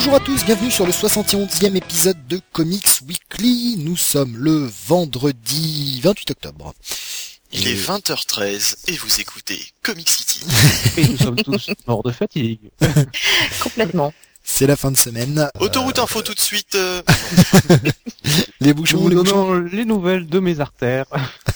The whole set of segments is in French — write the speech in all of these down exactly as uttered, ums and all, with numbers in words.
Bonjour à tous, bienvenue sur le soixante et onzième épisode de Comics Weekly. Nous sommes le vendredi vingt-huit octobre. Il est vingt heures treize et vous écoutez Comic City. Et nous sommes tous morts de fatigue. Complètement. C'est la fin de semaine. Autoroute info tout de suite. Euh... Les bouchons, Nous les donnons bouchons. les nouvelles de mes artères.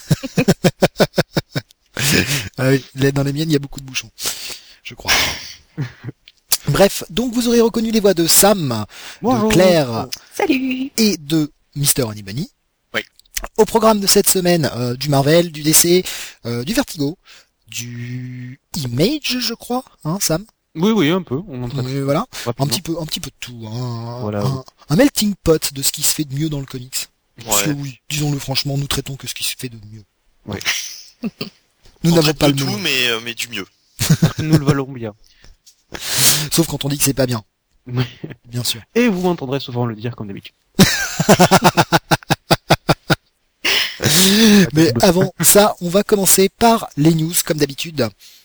Ah oui, là, dans les miennes, il y a beaucoup de bouchons, je crois. Bref, donc vous aurez reconnu les voix de Sam, Bonjour. de Claire Salut. et de Mister Honey Bunny. Oui. Au programme de cette semaine, euh, du Marvel, du D C, euh, du Vertigo, du Image, je crois, hein, Sam. Oui, oui, un peu. On en traite Oui, voilà, un rapidement. petit peu, un petit peu de tout. Hein. Voilà, un, oui. un melting pot de ce qui se fait de mieux dans le comics. Parce que Ouais. oui, disons-le franchement, nous traitons que ce qui se fait de mieux. Ouais. Nous On n'avons traite pas de le tout, nom, mais, euh, mais du mieux. Nous le valons bien. sauf quand on dit que c'est pas bien, Oui. bien sûr. Et vous m'entendrez souvent le dire comme d'habitude. Mais avant ça, on va commencer par les news, comme d'habitude.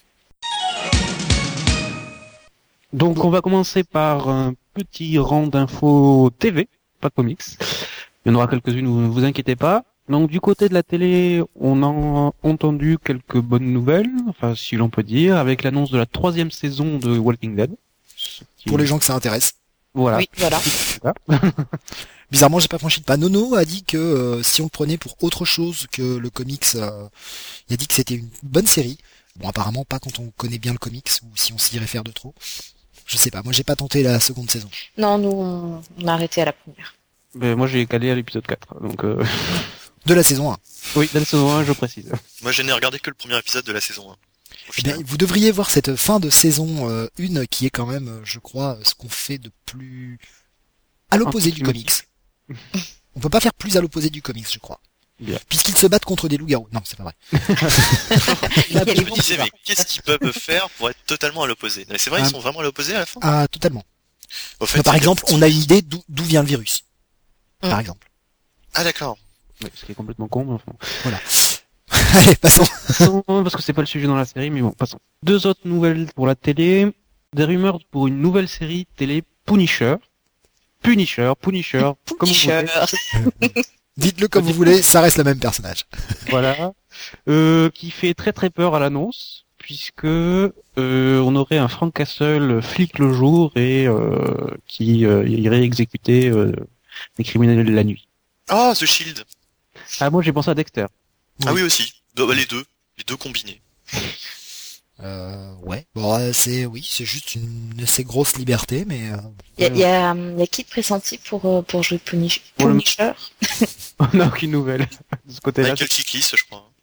Donc on va commencer par un petit rang d'infos T V, pas de comics. Il y en aura quelques-unes, ne vous inquiétez pas. Donc du côté de la télé, on a entendu quelques bonnes nouvelles, enfin si l'on peut dire, avec l'annonce de la troisième saison de Walking Dead. Ce qui- Pour les gens que ça intéresse. Voilà. Oui, voilà. Bizarrement, j'ai pas franchi le pas. Nono a dit que euh, si on le prenait pour autre chose que le comics, euh, il a dit que c'était une bonne série. Bon, apparemment pas quand on connaît bien le comics ou si on s'y réfère de trop. Je sais pas. Moi, j'ai pas tenté la seconde saison. Non, nous, on, on a arrêté à la première. Ben, moi j'ai calé à l'épisode quatre, donc euh... De la saison un. oui, dans la saison un, je précise. Moi, je n'ai regardé que le premier épisode de la saison un. Au Eh bien, final. vous devriez voir cette fin de saison euh, un qui est quand même, euh, je crois, ce qu'on fait de plus à l'opposé du comics. Anticlimatique. On peut pas faire plus à l'opposé du comics, je crois. Bien. Puisqu'ils se battent contre des loups-garous. Non, c'est pas vrai. Il y a Je les me bons disais, mais pouvoirs. qu'est-ce qu'ils peuvent faire pour être totalement à l'opposé? Mais c'est vrai, Ah. ils sont vraiment à l'opposé à la fin? Ah, totalement. Au fait, Bah, par c'est exemple, bien. on a une idée d'où d'où vient le virus. Mm. Par exemple. Ah, d'accord. Ouais, ce qui est complètement con, mais enfin. Voilà. Allez, passons. Passons, parce que c'est pas le sujet dans la série, mais bon, passons. Deux autres nouvelles pour la télé. Des rumeurs pour une nouvelle série télé Punisher. Punisher, Punisher, comme vous Punisher. voulez. Dites-le comme vous voulez, ça reste le même personnage. Voilà. Euh, qui fait très très peur à l'annonce, puisque euh, on aurait un Frank Castle flic le jour et euh, qui euh, irait exécuter euh, les criminels la nuit. Ah, The Shield. Ah, moi j'ai pensé à Dexter. Ah oui, aussi. Bah, bah, les deux. Les deux combinés. Euh, ouais. Bon, euh, c'est, oui, c'est juste une assez grosse liberté, mais, euh, Il y a, il y a, hum, il y a qui de pressenti pour, euh, pour jouer Punish- Pour le- Punisher? On n'a aucune nouvelle de ce côté-là. Michael Chiklis, je crois.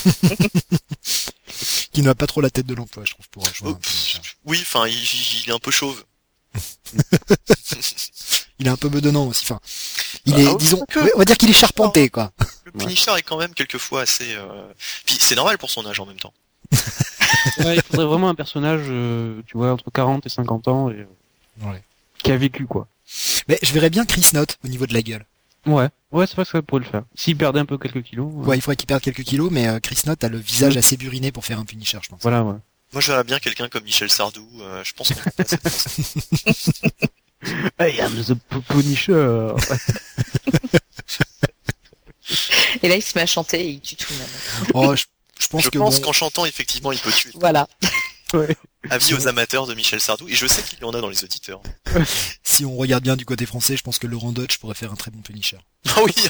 qui n'a pas trop la tête de l'emploi, je trouve, pour jouer Oh, un Punisher. Oui, enfin, il, il est un peu chauve. Il est un peu bedonnant aussi, enfin. Il Ah, est, oui, disons, que- ouais, on va dire qu'il est charpenté, quoi. Le Punisher est quand même quelquefois assez... Euh... Puis c'est normal pour son âge en même temps. Ouais, il faudrait vraiment un personnage, euh, tu vois, entre quarante et cinquante ans, et, euh, Ouais. qui a vécu, quoi. Mais je verrais bien Chris Knott au niveau de la gueule. Ouais, ouais, c'est vrai que ça pourrait le faire. S'il perdait un peu quelques kilos. euh, Ouais, il faudrait qu'il perde quelques kilos, mais euh, Chris Knott a le visage assez buriné pour faire un Punisher, je pense. Voilà, ouais. Moi, je verrais bien quelqu'un comme Michel Sardou. Euh, je pense qu'on peut passer de ça. I am the P- Punisher. Et là, il se met à chanter et il tue tout le monde. Oh, je, je pense Je que pense bon, qu'en chantant, effectivement, il peut tuer. Voilà. Ouais. Avis aux amateurs de Michel Sardou. Et je sais qu'il y en a dans les auditeurs. si on regarde bien du côté français, je pense que Laurent Dutch pourrait faire un très bon Punisher. Ah oui.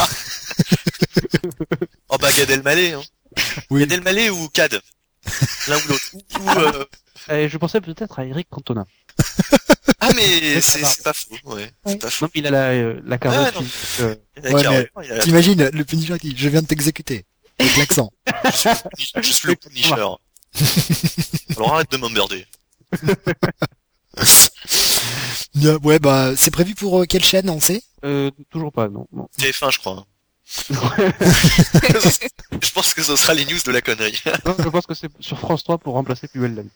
Oh bah Gad Elmaleh. Hein. Oui. Gad Elmaleh ou Cad. L'un ou l'autre. Ou, euh, Et je pensais peut-être à Eric Cantona. Ah mais c'est c'est pas faux. Ouais. C'est Oui. pas faux. Non, il a la, euh, la Ouais, carotte. non. euh, Il a Ouais, carrément- mais il a la- T'imagines, le Punisher qui dit, je viens de t'exécuter. Avec l'accent. Je suis le Punisher. Alors arrête de m'emmerder. Bien, ouais, bah, c'est prévu pour euh, quelle chaîne, on sait? euh, toujours pas, non. non. T F un, je crois. Je pense que ce sera les news de la connerie. Non, je pense que c'est sur France trois pour remplacer Plus belle la vie.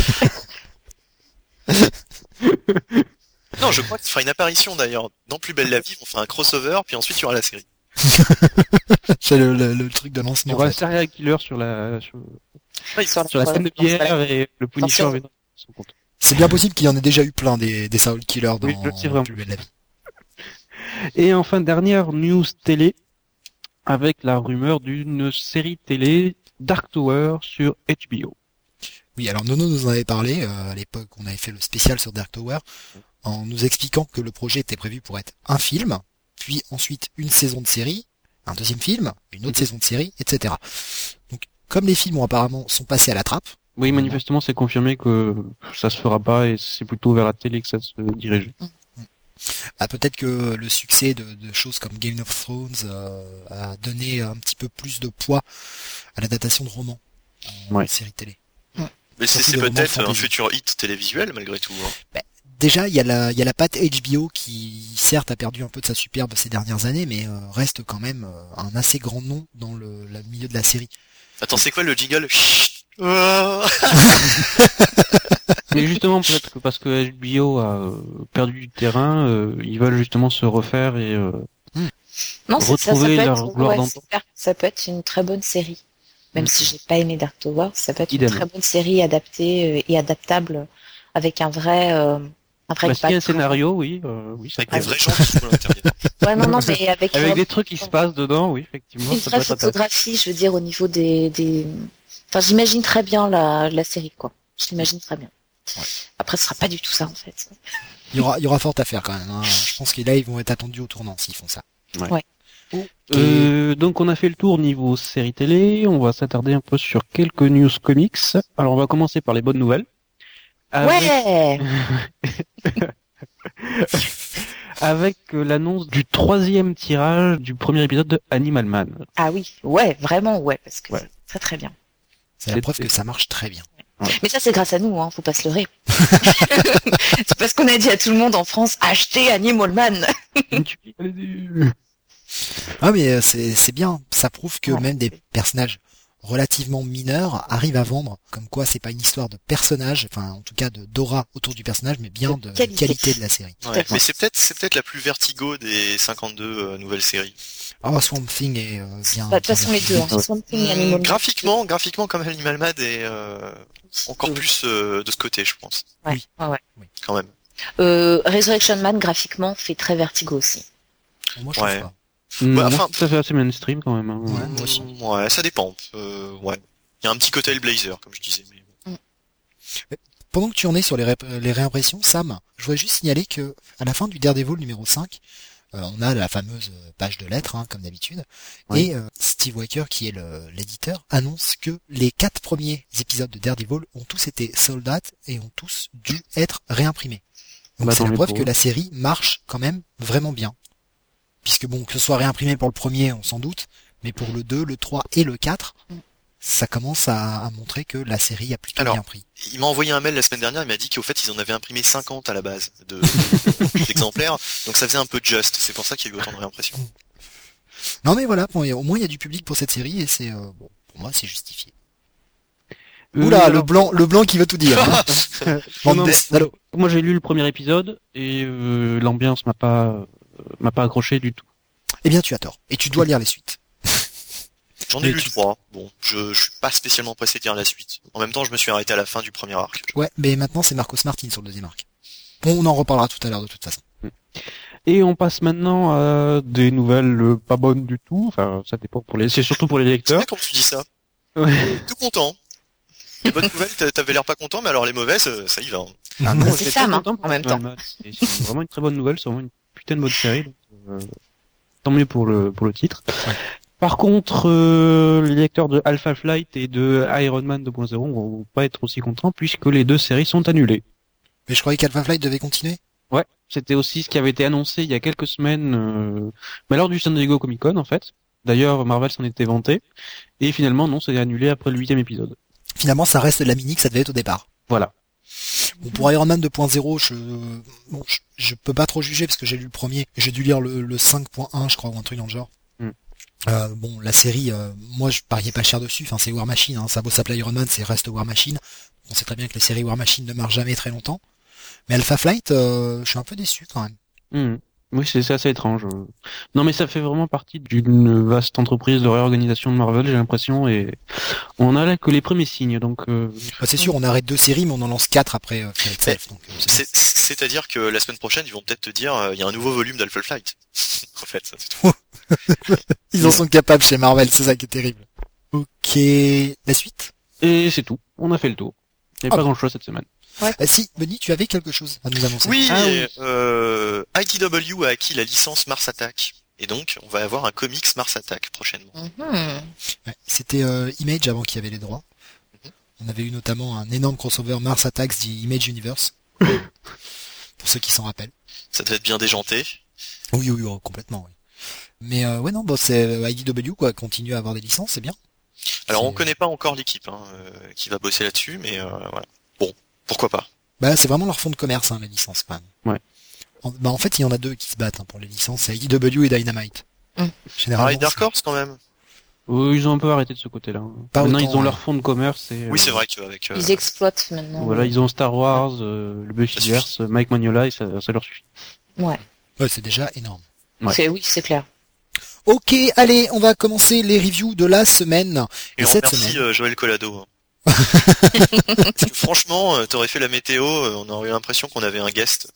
Non, je crois qu'il fera une apparition d'ailleurs. Dans Plus belle la vie, on fait un crossover, puis ensuite il y aura la série. C'est le, le, le truc de Il y lancement. aura en un fait. serial killer sur la, sur, Ah, il Sur sur la scène de bière et le Punisher Attention. avec son compte. C'est bien possible qu'il y en ait déjà eu plein des, des serial killers dans Oui, c'est vraiment. Plus belle la vie. Et enfin, dernière news télé, avec la rumeur d'une série télé Dark Tower sur H B O. Oui, alors Nono nous en avait parlé euh, à l'époque, on avait fait le spécial sur Dark Tower, en nous expliquant que le projet était prévu pour être un film, puis ensuite une saison de série, un deuxième film, une autre saison de série, et cetera. Donc, comme les films ont apparemment sont passés à la trappe. Oui, manifestement, c'est confirmé que ça se fera pas et c'est plutôt vers la télé que ça se dirige. Ah, peut-être que le succès de, de choses comme Game of Thrones euh, a donné un petit peu plus de poids à l'adaptation de romans en Ouais. série télé. Mais c'est, Surtout c'est des romans de peut-être un fantasy. futur hit télévisuel malgré tout. Hein. Déjà, il y a la, il y a la patte H B O qui, certes, a perdu un peu de sa superbe ces dernières années, mais euh, reste quand même euh, un assez grand nom dans le, le milieu de la série. Attends, c'est quoi le jingle? Chut. Ah. Mais justement, peut-être que parce que H B O a euh, perdu du terrain, euh, ils veulent justement se refaire et euh, Non, c'est ça, ça peut retrouver être, leur gloire ouais, d'antan. c'est clair, ça peut être une très bonne série. Même Mm. si j'ai pas aimé Dark Tower, ça peut être Idem. une très bonne série adaptée euh, et adaptable avec un vrai, euh, un vrai Bah, s'il y a un background. scénario, oui, euh, oui, ça Avec peut des être. vrais gens qui sont à l'intérieur. Ouais, non, non, mais avec, Avec euh, des trucs qui se passent dedans, oui, effectivement, une ça peut vraie être intéressant. photographie, je veux dire, au niveau des, des... Enfin, j'imagine très bien la, la série, quoi. Je l'imagine très bien. Ouais. Après, ce sera pas du tout ça, en fait. Il y aura, il y aura fort à faire quand même. Hein. Je pense que là, ils vont être attendus au tournant s'ils font ça. Euh, donc on a fait le tour niveau série télé, on va s'attarder un peu sur quelques news comics. Alors on va commencer par les bonnes nouvelles. Avec, Ouais! avec euh, l'annonce du troisième tirage du premier épisode de Animal Man. Ah oui, ouais, vraiment, ouais, parce que Ouais. c'est très très bien. C'est la C'est- preuve que ça marche très bien. Mais ça, c'est grâce à nous, hein, faut pas se leurrer. C'est parce qu'on a dit à tout le monde en France, achetez Animal Man. Allez-y. Ah mais euh, c'est c'est bien. Ça prouve que Ouais. même des personnages relativement mineurs arrivent à vendre. Comme quoi, c'est pas une histoire de personnage, enfin en tout cas de d'aura autour du personnage, mais bien De de qualité. qualité de la série. Ouais, mais c'est peut-être, c'est peut-être la plus vertigo des cinquante-deux euh, nouvelles séries. Oh, Swamp Thing est euh, bien. Bah, de toute bien façon, les deux, hein. Ouais. Swamp Thing et Mmh, Animal Man. graphiquement, graphiquement comme Animal Mad est euh, encore Oui. plus euh, de ce côté, je pense, Ouais, Oui. ouais, ouais. quand même. Euh, Resurrection Man, graphiquement, fait très vertigo aussi. Moi, je Ouais. trouve pas. Non, Bah, enfin- ça fait assez mainstream quand même. hein. Ouais, moi aussi. Mmh, ouais, ça dépend. Euh, ouais. Il y a un petit côté Hellblazer, comme je disais. Mais... Pendant que tu en es sur les, ré- les réimpressions, Sam, je voudrais juste signaler que à la fin du Daredevil numéro cinq, euh, on a la fameuse page de lettres, hein, comme d'habitude, Ouais. et euh, Steve Walker, qui est le- l'éditeur, annonce que les quatre premiers épisodes de Daredevil ont tous été sold out et ont tous dû être réimprimés. Donc Bah, c'est tant la mieux preuve pour que eux. la série marche quand même vraiment bien. Puisque bon, que ce soit réimprimé pour le premier, on s'en doute, mais pour le deux, le trois et le quatre, Mm. ça commence à, à montrer que la série a plutôt Alors, bien pris. Il m'a envoyé un mail la semaine dernière, il m'a dit qu'au fait ils en avaient imprimé cinquante à la base de d'exemplaires, donc ça faisait un peu juste, c'est pour ça qu'il y a eu autant de réimpressions. Non mais voilà, bon, au moins il y a du public pour cette série et c'est euh, bon, pour moi c'est justifié. Euh, Oula, le alors, blanc, le blanc qui veut tout dire. hein. non, Bande non, de salauds. moi j'ai lu le premier épisode et euh, l'ambiance m'a pas euh, m'a pas accroché du tout. Eh bien tu as tort. Et tu dois lire les suites. J'en ai Mais lu tu- trois, bon, je, je suis pas spécialement pressé de lire la suite. En même temps, je me suis arrêté à la fin du premier arc. Ouais, mais maintenant c'est Marcos Martin sur le deuxième arc. Bon, on en reparlera tout à l'heure de toute façon. Et on passe maintenant à des nouvelles euh, pas bonnes du tout. Enfin, ça dépend pour les, c'est surtout pour les C'est lecteurs. bien quand tu dis ça. Ouais. Tout content. Les bonnes nouvelles, t'a- t'avais l'air pas content, mais alors les mauvaises, euh, ça y va. hein. Ah non, non, c'est j'étais Sam, très hein, content pour en même Animal Man. C'est c'est vraiment une très bonne nouvelle, c'est vraiment une putain de bonne série. donc, euh, tant mieux pour le pour le titre. Ouais. Par contre, euh, les lecteurs de Alpha Flight et de Iron Man deux point zéro vont pas être aussi contents puisque les deux séries sont annulées. Mais je croyais qu'Alpha Flight devait continuer. Ouais, c'était aussi ce qui avait été annoncé il y a quelques semaines, euh, mais lors du San Diego Comic Con en fait. D'ailleurs, Marvel s'en était vanté. Et finalement, non, c'est annulé après le huitième épisode. Finalement, ça reste la mini que ça devait être au départ. Voilà. Bon, pour Iron Man deux point zéro, je, bon, je, je peux pas trop juger parce que j'ai lu le premier. J'ai dû lire le, le cinq point un, je crois, ou un truc dans le genre. Mm. Euh, bon, la série, euh, moi, je pariais pas cher dessus. Enfin, c'est War Machine. Hein. Ça beau s'appeler Iron Man, c'est reste War Machine. On sait très bien que les séries War Machine ne marchent jamais très longtemps. Mais Alpha Flight, euh, je suis un peu déçu quand même. Mhm. Oui, c'est c'est assez étrange. Non, mais ça fait vraiment partie d'une vaste entreprise de réorganisation de Marvel, j'ai l'impression, et on a là que les premiers signes, donc... Euh... Bah, c'est sûr, on arrête deux séries, mais on en lance quatre après euh, Fear Itself. Donc, euh, c'est C'est- C'est-à-dire que la semaine prochaine, ils vont peut-être te dire, euh, il y a un nouveau volume d'Alpha Flight. En fait, ça, c'est tout. bon. Ils en sont capables chez Marvel, c'est ça qui est terrible. Ok, la suite. Et c'est tout, on a fait le tour. Il n'y Ah a pas bon. grand-chose cette semaine. Ah, si, Benny, tu avais quelque chose à nous annoncer. Oui, Ah oui. euh, I T W a acquis la licence Mars Attack. Et donc, on va avoir un comics Mars Attack prochainement. Mhm. Ouais, c'était euh, Image avant qu'il y avait les droits. Mhm. On avait eu notamment un énorme crossover Mars Attacks The Image Universe. Pour ceux qui s'en rappellent. Ça devait être bien déjanté. Oui, oui, oui, complètement, oui. Mais euh, ouais, non, bon, c'est euh, I D W, quoi, continue à avoir des licences, c'est bien. Alors, C'est- on connaît pas encore l'équipe hein, euh, qui va bosser là-dessus, mais euh, voilà. Bon, pourquoi pas. Bah, c'est vraiment leur fond de commerce, hein, les licences, quand même. Ouais. En, bah, en fait, il y en a deux qui se battent hein, pour les licences, c'est I D W et Dynamite. Mm. Généralement, Pareil, Dark c'est- Horse quand même. Euh, ils ont un peu arrêté de ce côté-là. Pas Maintenant, autant, ils ont ouais. leur fonds de commerce et... Oui, euh, c'est vrai qu'avec... Euh, Ils exploitent maintenant. Voilà, ils ont Star Wars, euh, le Ça Buffyverse, Mike Magnola, et ça, ça leur suffit. Ouais. Ouais, c'est déjà énorme. Ouais. C'est, oui, c'est clair. Ok, allez, on va commencer les reviews de la semaine. et Et on cette remercie semaine. euh, Joël Collado. hein. Parce que franchement, euh, t'aurais fait la météo, euh, on aurait eu l'impression qu'on avait un guest.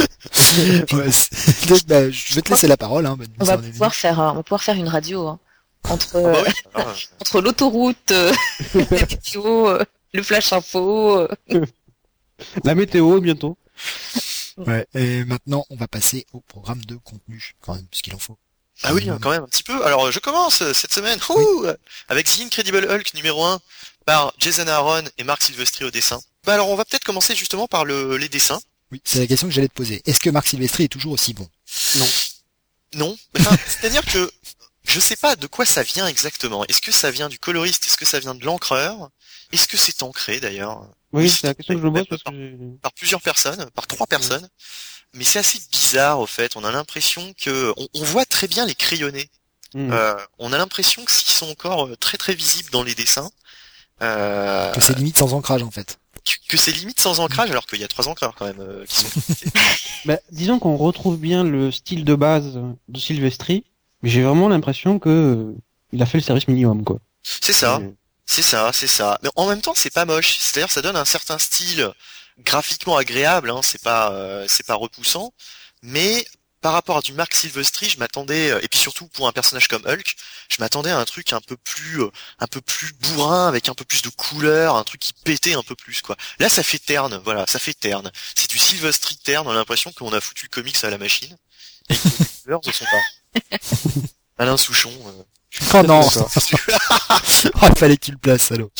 Ouais, c'est- donc, bah, je vais te laisser la parole. Hein, Benny, On ça va en est pouvoir venu. faire, euh, on va pouvoir faire une radio hein. entre Ah bah euh, oui, ah, entre l'autoroute, euh, les météos, euh, le flash info. euh. La météo, bientôt. Ouais, et maintenant, on va passer au programme de contenu, quand même, puisqu'il en faut. Ah oui, hein, quand même, un petit peu. Alors, je commence euh, cette semaine ouh, avec The Incredible Hulk numéro un par Jason Aaron et Mark Silvestri au dessin. Bah alors, on va peut-être commencer justement par le, les dessins. Oui, c'est la question que j'allais te poser. Est-ce que Marc Silvestri est toujours aussi bon? Non. Non, enfin, c'est-à-dire que je sais pas de quoi ça vient exactement. Est-ce que ça vient du coloriste? Est-ce que ça vient de l'encreur? Est-ce que c'est ancré d'ailleurs? Oui, Oui, c'est la question que je me pose parce par, que... j'ai- par plusieurs personnes, par trois personnes. Mais c'est assez bizarre au fait. On a l'impression que on, on voit très bien les crayonnés. Hmm. Euh, on a l'impression que s'ils sont encore euh, très très visibles dans les dessins, euh, Que c'est limite sans ancrage, en fait. que, que c'est limite sans ancrage, alors qu'il y a trois encreurs quand même euh, qui sont. Bah, disons qu'on retrouve bien le style de base de Silvestri, mais j'ai vraiment l'impression que euh, il a fait le service minimum, quoi. C'est ça, Et- c'est ça, c'est ça. Mais en même temps, c'est pas moche. C'est-à-dire, ça donne un certain style graphiquement agréable. Hein, c'est pas, euh, c'est pas repoussant, mais par rapport à du Mark Silvestri, je m'attendais, et puis surtout pour un personnage comme Hulk, je m'attendais à un truc un peu plus, euh, un peu plus bourrin, avec un peu plus de couleurs, un truc qui pétait un peu plus, quoi. Là, ça fait terne, voilà, ça fait terne. C'est du Silvestri terne, on a l'impression qu'on a foutu le comics à la machine, et que les couleurs ne sont pas. Alain Souchon. euh, je suis Oh non. tout à fait d'accord. Oh, il fallait qu'il le place, salaud.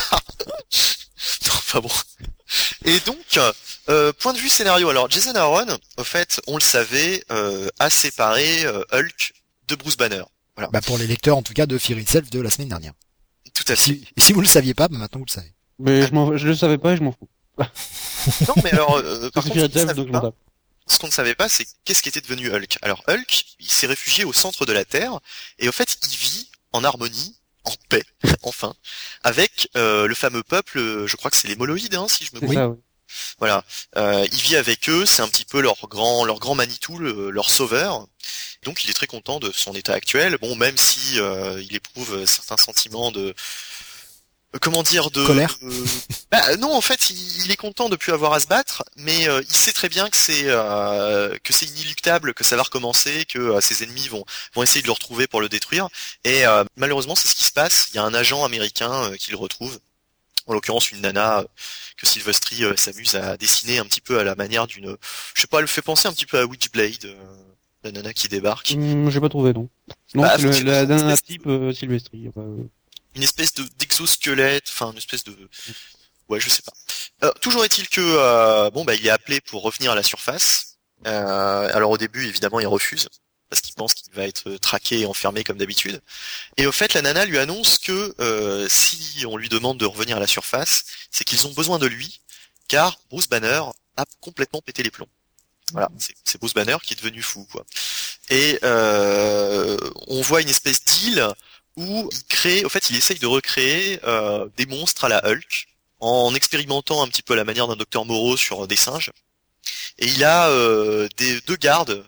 Enfin bon. Et donc, euh, point de vue scénario, alors Jason Aaron, au fait, on le savait, euh, a séparé euh, Hulk de Bruce Banner. Voilà, Bah, pour les lecteurs, en tout cas, de Fear Itself de la semaine dernière. tout à fait. Si, si vous le saviez pas, bah, maintenant vous le savez. Mais je, m'en- je le savais pas et je m'en fous. Non, mais alors, euh, par C'est contre, ce qu'on Spirit ne Self, savait donc je m'en pas, tape. ce qu'on ne savait pas, c'est qu'est-ce qu'était devenu Hulk. Alors Hulk, il s'est réfugié au centre de la Terre, et au fait, il vit en harmonie, en paix, enfin, avec euh, le fameux peuple, euh, je crois que c'est les Moloïdes, hein, si je me C'est trompe. ça, oui. Voilà, euh, il vit avec eux, c'est un petit peu leur grand, leur grand Manitou, le- leur sauveur. Donc il est très content de son état actuel. Bon, même si euh, il éprouve certains sentiments de, euh, comment dire, de Colère. euh, bah, non, en fait, il, il est content de plus avoir à se battre, mais euh, il sait très bien que c'est euh, que c'est inéluctable, que ça va recommencer, que euh, ses ennemis vont vont essayer de le retrouver pour le détruire. Et euh, malheureusement, c'est ce qui se passe. Il y a un agent américain euh, qui le retrouve. En l'occurrence, une nana euh, que Silvestri euh, s'amuse à dessiner un petit peu à la manière d'une, je sais pas, elle fait penser un petit peu à Witchblade, euh, la nana qui débarque, Hum, j'ai pas trouvé, non. Non, Bah, c'est le- c'est- la c'est- dernière c'est- type euh, Silvestri. Enfin, euh, une espèce de d'exosquelette, enfin une espèce de, ouais, je sais pas. Euh, toujours est-il que euh, bon bah il est appelé pour revenir à la surface. Euh, alors au début, évidemment, il refuse parce qu'il pense qu'il va être traqué et enfermé comme d'habitude. Et au fait, la nana lui annonce que euh, si on lui demande de revenir à la surface, c'est qu'ils ont besoin de lui, car Bruce Banner a complètement pété les plombs. Voilà, c'est, c'est Bruce Banner qui est devenu fou, quoi. Et euh, on voit une espèce d'île où il crée, au fait, il essaye de recréer euh, des monstres à la Hulk en expérimentant un petit peu à la manière d'un docteur Moreau sur des singes. Et il a euh, des deux gardes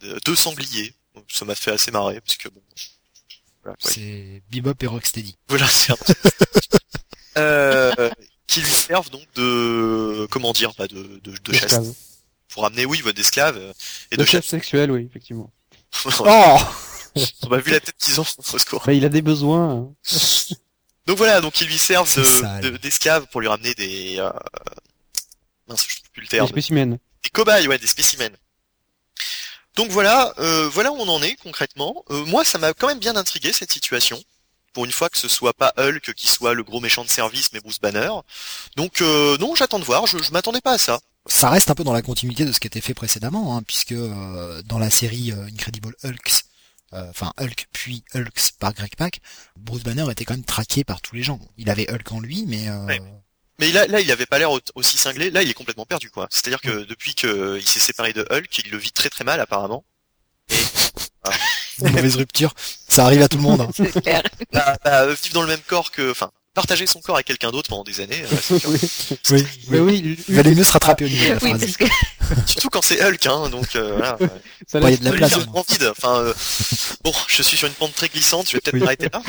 deux sangliers. Donc, ça m'a fait assez marrer parce que bon. Voilà, quoi. C'est Bebop et Rocksteady. Voilà, c'est un... euh, qui lui servent donc de comment dire, bah de de, de chasse Esclave. pour amener oui votre d'esclaves et De de chef chasse. sexuel, oui, effectivement. Oh Bah, vu la tête qu'ils ont, au secours. Bah, il a des besoins. hein. Donc voilà, donc ils lui servent C'est de, sale. de- d'esclaves pour lui ramener des euh... mince, je trouve plus le Des terme. spécimens. Des cobayes, ouais, des spécimens. Donc voilà, euh, voilà où on en est concrètement. Euh, moi, ça m'a quand même bien intrigué cette situation. Pour une fois que ce soit pas Hulk qui soit le gros méchant de service, mais Bruce Banner. Donc euh, non, j'attends de voir. Je, je m'attendais pas à ça. Ça reste un peu dans la continuité de ce qui était fait précédemment, hein, puisque euh, dans la série euh, Incredible Hulks, euh, enfin Hulk puis Hulks par Greg Pak, Bruce Banner était quand même traqué par tous les gens. Il avait Hulk en lui, mais euh, Ouais. Mais là, là, il avait pas l'air au- aussi cinglé. Là, il est complètement perdu, quoi. C'est-à-dire que depuis que il s'est séparé de Hulk, il le vit très très mal apparemment. une mauvaise rupture, ça arrive à tout le monde. hein. C'est clair. Bah, bah, vivre dans le même corps que, enfin, partager son corps avec quelqu'un d'autre pendant des années. euh, c'est sûr. oui. Oui, Mais oui. oui, Il valait mieux se rattraper au niveau de la Oui, phrase. parce que Surtout quand c'est Hulk, hein. Donc euh, voilà. ça Bah, il y a laisse de la Le place, livre hein. prend vide. Enfin, euh, bon, je suis sur une pente très glissante. Je vais peut-être Oui. m'arrêter là.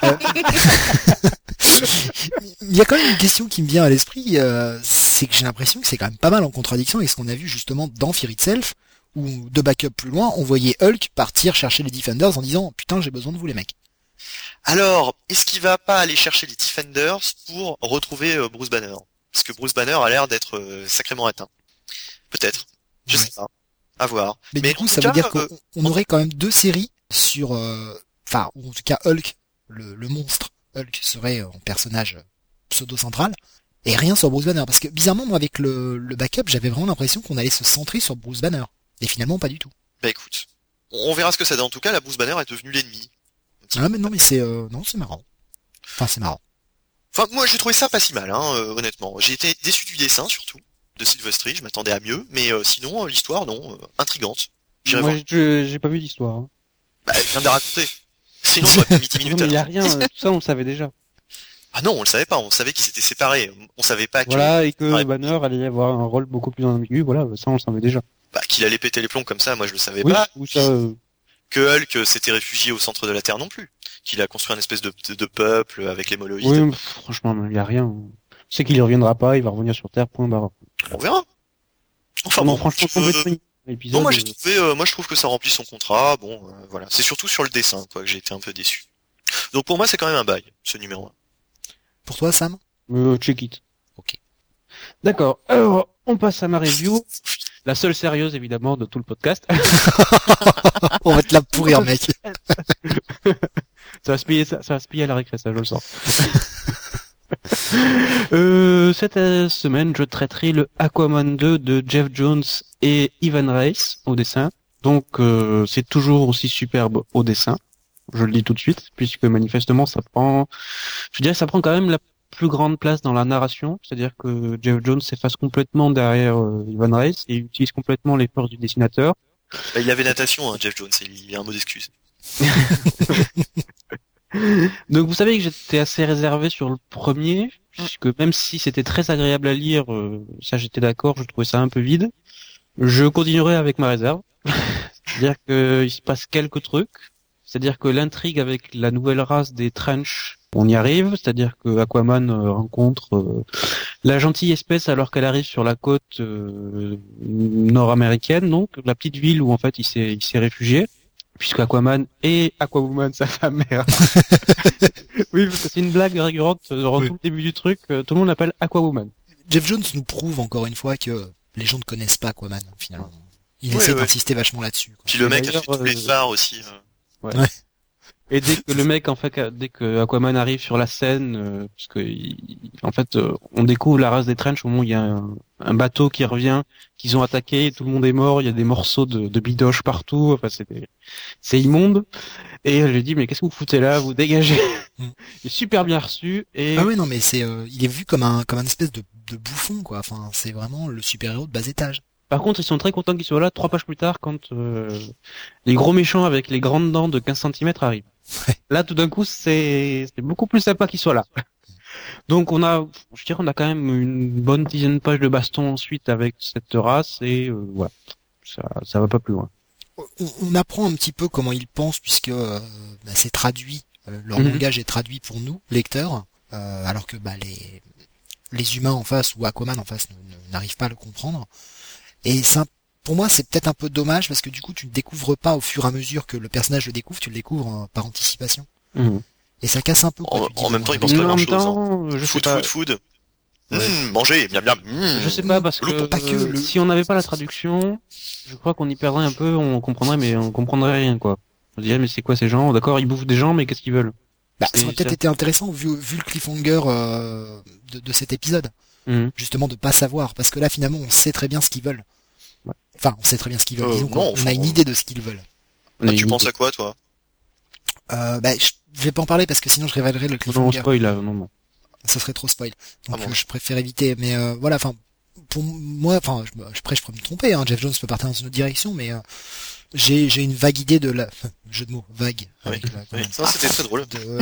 Il y a quand même une question qui me vient à l'esprit, euh, c'est que j'ai l'impression que c'est quand même pas mal en contradiction avec ce qu'on a vu justement dans Fear Itself, où de backup plus loin, on voyait Hulk partir chercher les Defenders en disant « Putain, j'ai besoin de vous les mecs Alors, est-ce qu'il va pas aller chercher les Defenders pour retrouver euh, Bruce Banner? Parce que Bruce Banner a l'air d'être euh, sacrément atteint. Peut-être. Je Ouais. sais pas. À voir. » Mais, Mais du coup, en ça tout veut cas, dire qu'on euh, on aurait quand même deux séries sur... euh, Enfin, ou en tout cas Hulk, le, le monstre Hulk serait en personnage pseudo-central, et rien sur Bruce Banner. Parce que bizarrement, moi, avec le, le backup, j'avais vraiment l'impression qu'on allait se centrer sur Bruce Banner. Et finalement, pas du tout. Bah écoute, on on verra ce que ça donne. En tout cas, la Bruce Banner est devenue l'ennemi. Ah, mais non, mais c'est... Euh, non, c'est marrant. Enfin, c'est marrant. Enfin, moi, j'ai trouvé ça pas si mal, hein, euh, honnêtement. J'ai été déçu du dessin, surtout, de Silvestri. Je m'attendais à mieux, mais euh, sinon, euh, l'histoire, non, euh, intrigante. J'irai Moi, voir. je- j'ai pas vu l'histoire. hein. Bah, elle vient de la raconter. Sinon, j'aurais mis dix Non, minutes mais à il y a la- rien, euh, tout ça on le savait déjà. Ah non, on le savait pas. On savait qu'ils s'étaient séparés. On savait pas que, Voilà, et que Ouais. Banner allait y avoir un rôle beaucoup plus ambigu, voilà, ça on le savait déjà. bah, qu'il allait péter les plombs comme ça. Moi, je le savais Oui, pas. ou ça, euh, Que Hulk euh, s'était réfugié au centre de la Terre non plus. Qu'il a construit un espèce de, de, de peuple avec les molloïdes. oui, pff, franchement, il y a rien. C'est qu'il y reviendra pas, il va revenir sur Terre, point barre. On verra. Enfin non, bon, franchement, je- complètement. L'épisode, Non, moi j'ai euh, trouvé, euh, moi je trouve que ça remplit son contrat. Bon, euh, voilà, c'est surtout sur le dessin quoi que j'ai été un peu déçu. Donc pour moi c'est quand même un bail, ce numéro un. Pour toi, Sam? euh, check it. Ok. D'accord. Alors, on passe à ma review. La seule sérieuse, évidemment, de tout le podcast. On va te la pourrir, mec. Ça va se payer, ça, ça va se payer à la récré, ça, je le sens. euh, cette euh, semaine, je traiterai le Aquaman deux de Jeff Jones et Ivan Reis au dessin. Donc, euh, c'est toujours aussi superbe au dessin. Je le dis tout de suite, puisque manifestement, ça prend, je dirais, ça prend quand même la plus grande place dans la narration. C'est-à-dire que Jeff Jones s'efface complètement derrière euh, Ivan Reis et utilise complètement les forces du dessinateur. Bah, il avait natation, hein, Jeff Jones, il y a un mot d'excuse. Donc vous savez que j'étais assez réservé sur le premier, puisque même si c'était très agréable à lire, euh, ça j'étais d'accord, je trouvais ça un peu vide. Je continuerai avec ma réserve. C'est-à-dire qu'il se passe quelques trucs. C'est-à-dire que l'intrigue avec la nouvelle race des Trench, on y arrive. C'est-à-dire que Aquaman euh, rencontre euh, la gentille espèce alors qu'elle arrive sur la côte euh, nord-américaine, donc la petite ville où en fait il s'est il s'est réfugié. Puisque Aquaman et Aquawoman, sa femme mère. Oui, parce que c'est une blague récurrente durant Oui. tout le début du truc. euh, Tout le monde l'appelle Aquawoman. Jeff Jones nous prouve encore une fois que les gens ne connaissent pas Aquaman, finalement. Il Ouais, essaie ouais. d'insister vachement là-dessus. quoi. Puis le mec a D'ailleurs, fait tous les euh, phares aussi. euh. Et dès que le mec, en fait, dès que Aquaman arrive sur la scène, euh, parce que il- en fait, euh, on découvre la race des Trench au moment où il y a un, un bateau qui revient, qu'ils ont attaqué, tout le monde est mort, il y a des morceaux de, de bidoche partout. Enfin, c'est c'est immonde. Et je lui dis, mais qu'est-ce que vous foutez là, vous dégagez. Mm. Il est super bien reçu et Ah oui, non, mais c'est, euh, il est vu comme un, comme un espèce de, de bouffon, quoi. Enfin, c'est vraiment le super-héros de bas étage. par contre, ils sont très contents qu'il soit là trois pages plus tard quand euh, les gros méchants avec les grandes dents de quinze centimètres arrivent. Ouais. Là, tout d'un coup, c'est c'est beaucoup plus sympa qu'il soit là. Donc, on a, je dirais, on a quand même une bonne dizaine de pages de baston ensuite avec cette race et euh, voilà, ça, ça va pas plus loin. on, on apprend un petit peu comment ils pensent puisque euh, bah, c'est traduit, euh, leur Mhm. langage est traduit pour nous, lecteurs, euh, alors que bah, les les humains en face ou Aquaman en face ne- ne- n'arrivent pas à le comprendre. Et c'est un- pour moi, c'est peut-être un peu dommage parce que du coup, tu ne découvres pas au fur et à mesure que le personnage le découvre, tu le découvres euh, par anticipation. Mhm. Et ça casse un peu. Quoi. En, Tu te dis, en même bon, temps, ils je pensent vais- pas Mais en même grand-chose. hein. temps, je sais Food, pas. food, food. Ouais. Mmh, manger, miam miam. Mmh. Je sais pas parce Pas- que pas que le- si on n'avait pas la traduction, je crois qu'on y perdrait un peu, on comprendrait mais on comprendrait rien quoi. On se dirait mais c'est quoi ces gens? D'accord, ils bouffent des gens mais qu'est-ce qu'ils veulent? Bah, C'est- ça aurait peut-être c'est- été intéressant vu, vu le cliffhanger euh, de, de cet épisode, Mhm. justement de pas savoir, parce que là finalement on sait très bien ce qu'ils veulent. Ouais. Enfin, on sait très bien ce qu'ils veulent. Euh, Disons non, qu'on- on enfin, a une on- idée de ce qu'ils veulent. On a Ah, tu une penses idée. à quoi, toi? Euh, bah, je, je vais pas en parler parce que sinon je révélerai le Non, cliffhanger. spoil là, non non. Ça serait trop spoil. Donc Ah bon. euh, je préfère éviter. Mais euh, voilà, enfin pour moi, enfin je, me- je, après je pourrais me tromper. Hein, Jeff Jones peut partir dans une autre direction, mais euh, j'ai j'ai une vague idée de la enfin, jeu de mots vague avec Oui, la- oui. comment- Non, c'était très drôle. de,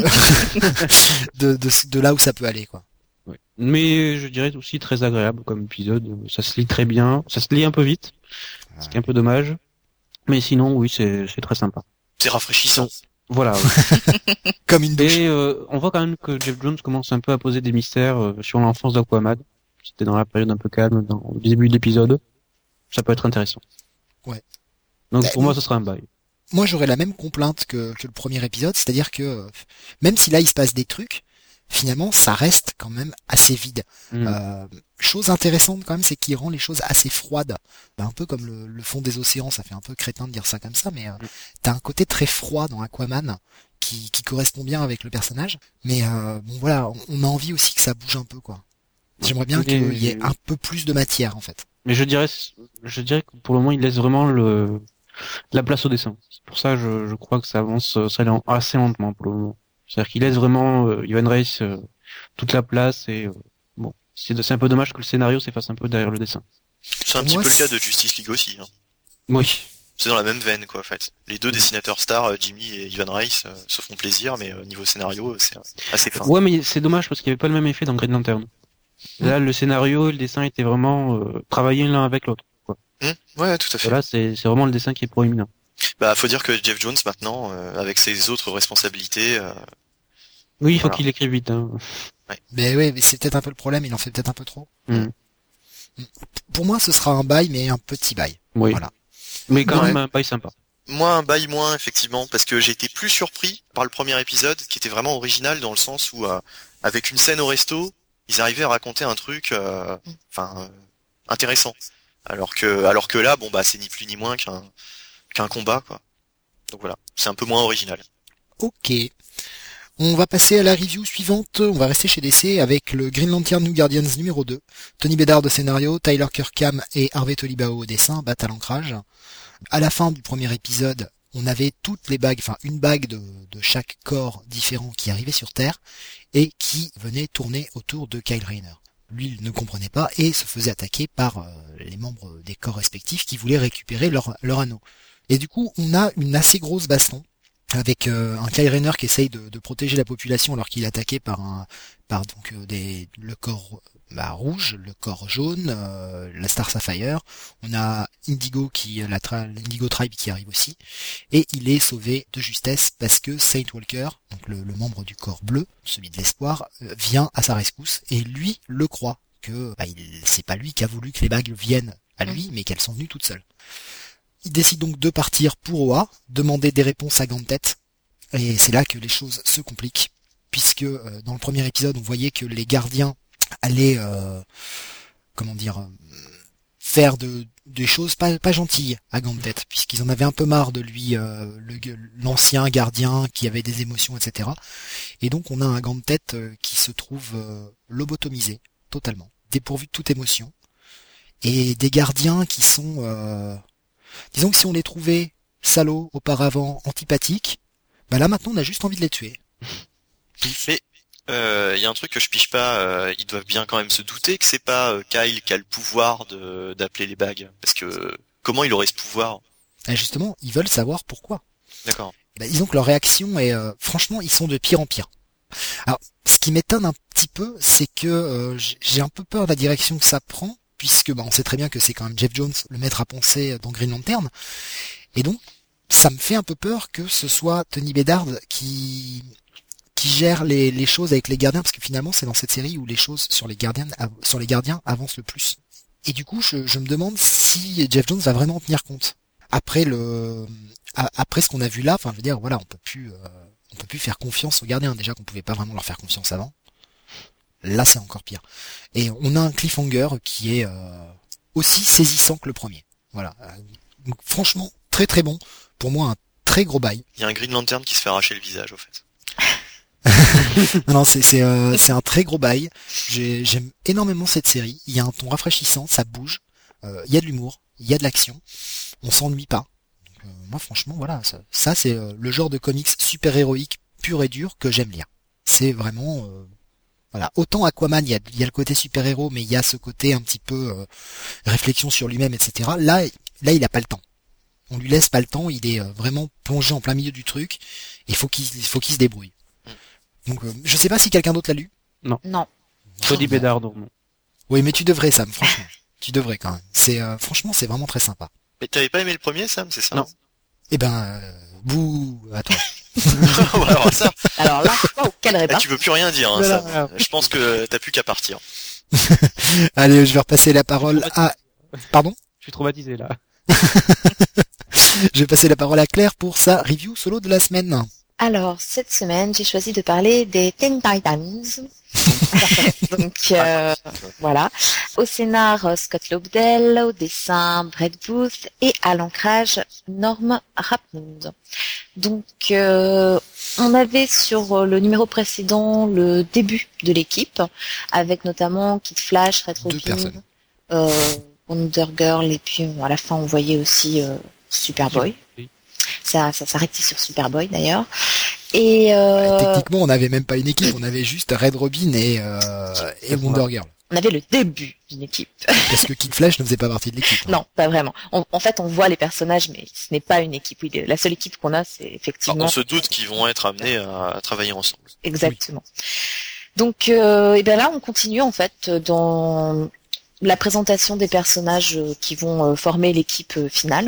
de, de de là où ça peut aller quoi. Ouais. Mais je dirais aussi très agréable comme épisode. Ça se lit très bien, ça se lit un peu vite, ce qui est un peu dommage. Mais sinon oui c'est c'est très sympa. C'est rafraîchissant. Voilà. Ouais. Comme une douche. Et euh, on voit quand même que Jeff Jones commence un peu à poser des mystères euh, sur l'enfance d'Aquaman. C'était dans la période un peu calme, dans au début de l'épisode. Ça peut être intéressant. Ouais. Donc Bah, pour moi, ce sera un bail. Moi j'aurais la même complainte que, que le premier épisode, c'est-à-dire que euh, même si là il se passe des trucs, finalement ça reste quand même assez vide. Mm. Euh, chose intéressante quand même, c'est qu'il rend les choses assez froides. Bah, un peu comme le, le fond des océans, ça fait un peu crétin de dire ça comme ça, mais euh, Mm. t'as un côté très froid dans Aquaman qui, qui correspond bien avec le personnage. Mais euh, bon voilà, on, on a envie aussi que ça bouge un peu quoi. J'aimerais bien Mais- qu'il y ait un peu plus de matière en fait. Mais je dirais, je dirais que pour le moment, il laisse vraiment le la place au dessin. C'est pour ça, je, je crois que ça avance, ça allait assez lentement pour le moment. C'est-à-dire qu'il laisse vraiment euh, Ivan Reis euh, toute la place et euh, bon, c'est c'est un peu dommage que le scénario s'efface un peu derrière le dessin. C'est un Pour petit moi, peu le cas c'est- de Justice League aussi. Hein. Oui. C'est dans la même veine, quoi, en fait. Les deux dessinateurs stars, euh, Jimmy et Ivan Reis, euh, se font plaisir, mais euh, niveau scénario, c'est euh, assez fin. Ouais, mais c'est dommage parce qu'il n'y avait pas le même effet dans Green Lantern. Là, le scénario et le dessin étaient vraiment euh, travaillés l'un avec l'autre. Quoi. Hum, ouais, tout à fait. Là, c'est c'est vraiment le dessin qui est proéminent. Bah, faut dire que Jeff Jones, maintenant, euh, avec ses autres responsabilités, euh, Oui, il faut Voilà. qu'il écrive vite. Hein. Mais ouais, mais c'est peut-être un peu le problème, il en fait peut-être un peu trop. Mm. Pour moi ce sera un bail, mais un petit bail. Oui. Voilà. Mais quand Ouais. même un bail sympa. moi, un bail moins, effectivement, parce que j'ai été plus surpris par le premier épisode, qui était vraiment original dans le sens où, euh, avec une scène au resto, ils arrivaient à raconter un truc, euh, enfin, euh, intéressant. Alors que, alors que là, bon, bah, c'est ni plus ni moins qu'un, qu'un combat, quoi. Donc voilà, c'est un peu moins original. Ok. On va passer à la review suivante. On va rester chez D C avec le Green Lantern New Guardians numéro deux. Tony Bedard au scénario, Tyler Kirkham et Harvey Tolibao au dessin, battent à l'ancrage. À la fin du premier épisode, on avait toutes les bagues, enfin une bague de, de chaque corps différent qui arrivait sur Terre et qui venait tourner autour de Kyle Rayner. Lui, il ne comprenait pas et se faisait attaquer par euh, les membres des corps respectifs qui voulaient récupérer leur, leur anneau. Et du coup, on a une assez grosse baston avec euh, un Kyle Rayner qui essaye de, de protéger la population alors qu'il est attaqué par un par donc euh, des le corps bah, rouge, le corps jaune, euh, la Star Sapphire. On a Indigo qui la tra- l'Indigo Tribe qui arrive aussi et il est sauvé de justesse parce que Saint Walker, donc le, le membre du corps bleu, celui de l'espoir, euh, vient à sa rescousse et lui le croit que bah, il c'est pas lui qui a voulu que les bagues viennent à lui mais qu'elles sont venues toutes seules. Il décide donc de partir pour Oa, demander des réponses à Ganthet, et c'est là que les choses se compliquent, puisque euh, dans le premier épisode, on voyait que les gardiens allaient, euh, comment dire, euh, faire de, des choses pas, pas gentilles à Ganthet, puisqu'ils en avaient un peu marre de lui, euh, le, l'ancien gardien qui avait des émotions, et cetera. Et donc on a un Ganthet euh, qui se trouve euh, lobotomisé, totalement, dépourvu de toute émotion, et des gardiens qui sont... Euh, disons que si on les trouvait salauds auparavant, antipathiques, bah là maintenant on a juste envie de les tuer. Mais il euh, y a un truc que je piche pas, euh, ils doivent bien quand même se douter que c'est pas euh, Kyle qui a le pouvoir de d'appeler les bagues, parce que comment il aurait ce pouvoir? Et justement, ils veulent savoir pourquoi. D'accord. Bah, disons que leur réaction est, euh, franchement, ils sont de pire en pire. Alors, ce qui m'étonne un petit peu, c'est que euh, j'ai un peu peur de la direction que ça prend, puisque bah, on sait très bien que c'est quand même Jeff Jones, le maître à penser dans Green Lantern. Et donc, ça me fait un peu peur que ce soit Tony Bedard qui qui gère les, les choses avec les gardiens, parce que finalement, c'est dans cette série où les choses sur les gardiens sur les gardiens avancent le plus. Et du coup, je, je me demande si Jeff Jones va vraiment en tenir compte. Après le après ce qu'on a vu là, enfin, je veux dire, voilà, on peut plus euh, on peut plus faire confiance aux gardiens. Déjà qu'on pouvait pas vraiment leur faire confiance avant. Là, c'est encore pire. Et on a un cliffhanger qui est euh, aussi saisissant que le premier. Voilà. Donc, franchement, très très bon. Pour moi, un très gros bail. Il y a un Green Lantern qui se fait arracher le visage, au fait. non, non, c'est c'est euh, c'est un très gros bail. J'ai, j'aime énormément cette série. Il y a un ton rafraîchissant, ça bouge. Euh, il y a de l'humour, il y a de l'action. On s'ennuie pas. Donc, euh, moi, franchement, voilà, ça, ça c'est euh, le genre de comics super héroïque pur et dur que j'aime lire. C'est vraiment euh, voilà. Autant Aquaman, il y a, il y a le côté super héros, mais il y a ce côté un petit peu euh, réflexion sur lui-même, et cetera. Là, là, il a pas le temps. On lui laisse pas le temps. Il est euh, vraiment plongé en plein milieu du truc. Il faut qu'il, il faut qu'il se débrouille. Donc, euh, je sais pas si quelqu'un d'autre l'a lu. Non. Tony Bedard, non. Oui, mais tu devrais, Sam, franchement. Tu devrais quand même. C'est euh, franchement, c'est vraiment très sympa. Mais t'avais pas aimé le premier, Sam, c'est ça? Non. Eh ben, euh, bouh, à toi. Ouais, alors ça, Alors là, je sais pas auquel là, réponse. tu peux plus rien dire, hein, Voilà. Sam. Je pense que t'as plus qu'à partir. Allez, je vais repasser la parole à... Pardon? Je suis traumatisé, là. Je vais passer la parole à Claire pour sa review solo de la semaine. Alors, cette semaine, j'ai choisi de parler des Teen Titans. Donc, euh, voilà. Au scénar, euh, Scott Lobdell, au dessin, Brett Booth, et à l'ancrage, Norm Rapmund. Donc, euh, on avait sur euh, le numéro précédent le début de l'équipe, avec notamment Kid Flash, Red Deux Robin, personnes. euh, Wonder Girl, et puis à la fin, on voyait aussi euh, Superboy. Oui. Ça, ça s'arrêtait sur Superboy d'ailleurs. Et euh, Techniquement, on n'avait même pas une équipe, on avait juste Red Robin et, euh, et Wonder Girl. on avait le début d'une équipe. Parce que Kid Flash ne faisait pas partie de l'équipe. hein. Non, pas vraiment. On- en fait, on voit les personnages, mais ce n'est pas une équipe. Oui, la seule équipe qu'on a, c'est Enfin, effectivement on se doute qu'ils vont être amenés à, à travailler ensemble. exactement. Donc, euh, et bien là, on continue en fait dans la présentation des personnages euh, qui vont euh, former l'équipe euh, finale.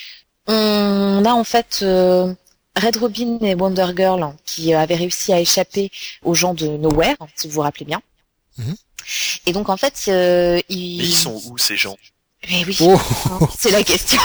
On a en fait euh, Red Robin et Wonder Girl qui avaient réussi à échapper aux gens de Nowhere, si vous vous rappelez bien. Mhm. Et donc en fait, euh, ils... Mais ils sont où, ces gens? Mais oui, Oh, c'est la question.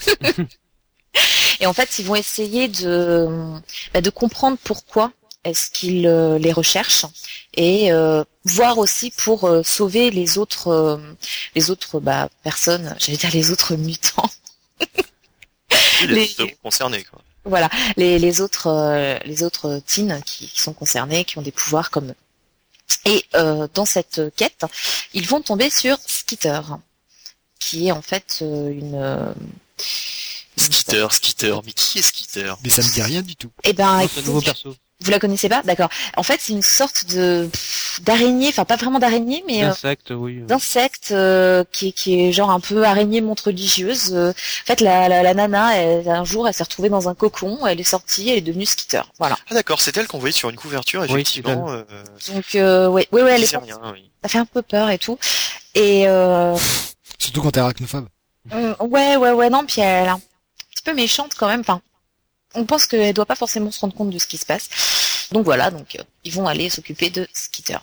Et en fait, ils vont essayer de, bah, de comprendre pourquoi est-ce qu'ils euh, les recherchent et euh, voir aussi pour euh, sauver les autres, euh, les autres bah, personnes, j'allais dire les autres mutants. Oui, les, Les- justement concernés, quoi. Voilà, les, les autres, euh, les autres teens qui, qui sont concernés, qui ont des pouvoirs comme eux. Et euh, dans cette quête, ils vont tomber sur Skitter, qui est en fait euh, une. euh, Skitter, Skitter. Mais qui est Skitter? mais ça me dit rien du tout. Eh ben, Non, c'est un écoutez, nouveau perso. vous la connaissez pas? D'accord. En fait, c'est une sorte de pff, d'araignée, enfin pas vraiment d'araignée, mais euh, Insecte, oui. euh. d'insecte euh, qui, est- qui est genre un peu araignée montre religieuse. Euh, en fait, la, la, la nana, elle, un jour, elle s'est retrouvée dans un cocon, elle est sortie, elle est devenue Skitter. Voilà. Ah d'accord, c'est elle qu'on voyait sur une couverture, Oui, effectivement. euh, Donc, euh, ouais, ouais, ouais, elle est disait sortie. rien, oui. Ça fait un peu peur et tout. Et euh, Surtout quand t'es arachnophobe. euh, ouais, ouais, ouais, non, puis elle est un petit peu méchante quand même. Enfin, on pense qu'elle doit pas forcément se rendre compte de ce qui se passe. Donc voilà, donc euh, ils vont aller s'occuper de Skitter.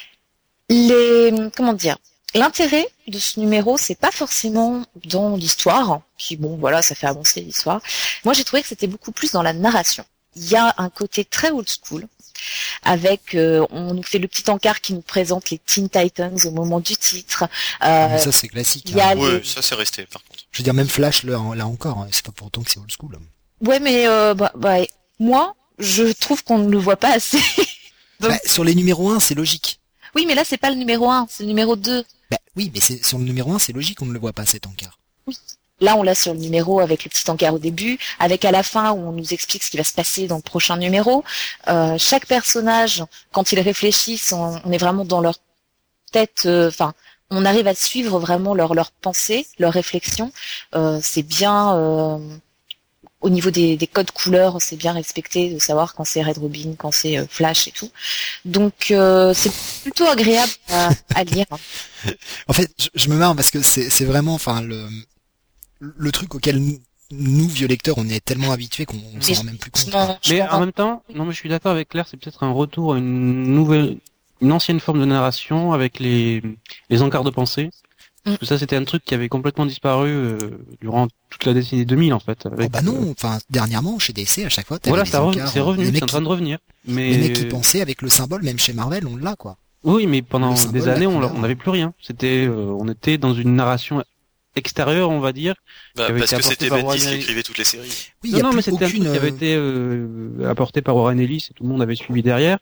Les, comment dire, l'intérêt de ce numéro, c'est pas forcément dans l'histoire, qui bon, voilà, ça fait avancer l'histoire. Moi, j'ai trouvé que c'était beaucoup plus dans la narration. Il y a un côté très old school, avec, euh, on nous fait le petit encart qui nous présente les Teen Titans au moment du titre. Ah, mais Euh, ça, c'est classique. il y a hein. les- Ouais, ça c'est resté, par contre. Je veux dire, même Flash, là, là encore, hein, c'est pas pour autant que c'est old school. Ouais, mais euh, bah, bah, moi, je trouve qu'on ne le voit pas assez. Donc- Bah, sur les numéros un, c'est logique. Oui, mais là, c'est pas le numéro un, c'est le numéro deux. Bah, oui, mais c'est, sur le numéro un, c'est logique, on ne le voit pas, cet encart. Là, on l'a sur le numéro avec le petit encart au début, avec à la fin où on nous explique ce qui va se passer dans le prochain numéro. Euh, chaque personnage, quand ils réfléchissent, on, on est vraiment dans leur tête. Enfin, on arrive à suivre vraiment leur leur pensée, leur réflexion. Euh, c'est bien. Euh, au niveau des, des codes couleurs, c'est bien respecté de savoir quand c'est Red Robin, quand c'est euh, Flash et tout. Donc, euh, c'est plutôt agréable à, à lire. En fait, je, je me marre parce que c'est, c'est vraiment, enfin, le, le truc auquel nous, nous, vieux lecteurs, on est tellement habitués qu'on on s'en Mais rend même plus compte. je quoi. m'en- je Mais m'en en même temps, non, mais je suis d'accord avec Claire, c'est peut-être un retour à une nouvelle, une ancienne forme de narration avec les, les encarts de pensée. Parce que ça, c'était un truc qui avait complètement disparu euh, durant toute la décennie deux mille, en fait. Oh, Avec, bah euh, non, enfin, dernièrement, chez D C, à chaque fois, t'avais voilà, des ça re- encarts, c'est euh, revenu, les c'est mecs en train qui- de revenir. Mais Les mecs qui pensaient avec le symbole, même chez Marvel, on l'a, quoi. oui, mais pendant Le symbole, des la années, on couleur. on n'avait plus rien. C'était, euh, on était dans une narration extérieure, on va dire. Bah, qui avait parce été que apporté c'était par Bendis Warren qui Ellis. écrivait toutes les séries. Oui, il Non, y a non, mais plus c'était un aucune, truc qui avait euh, été euh, apporté par Warren Ellis et tout le monde avait suivi derrière.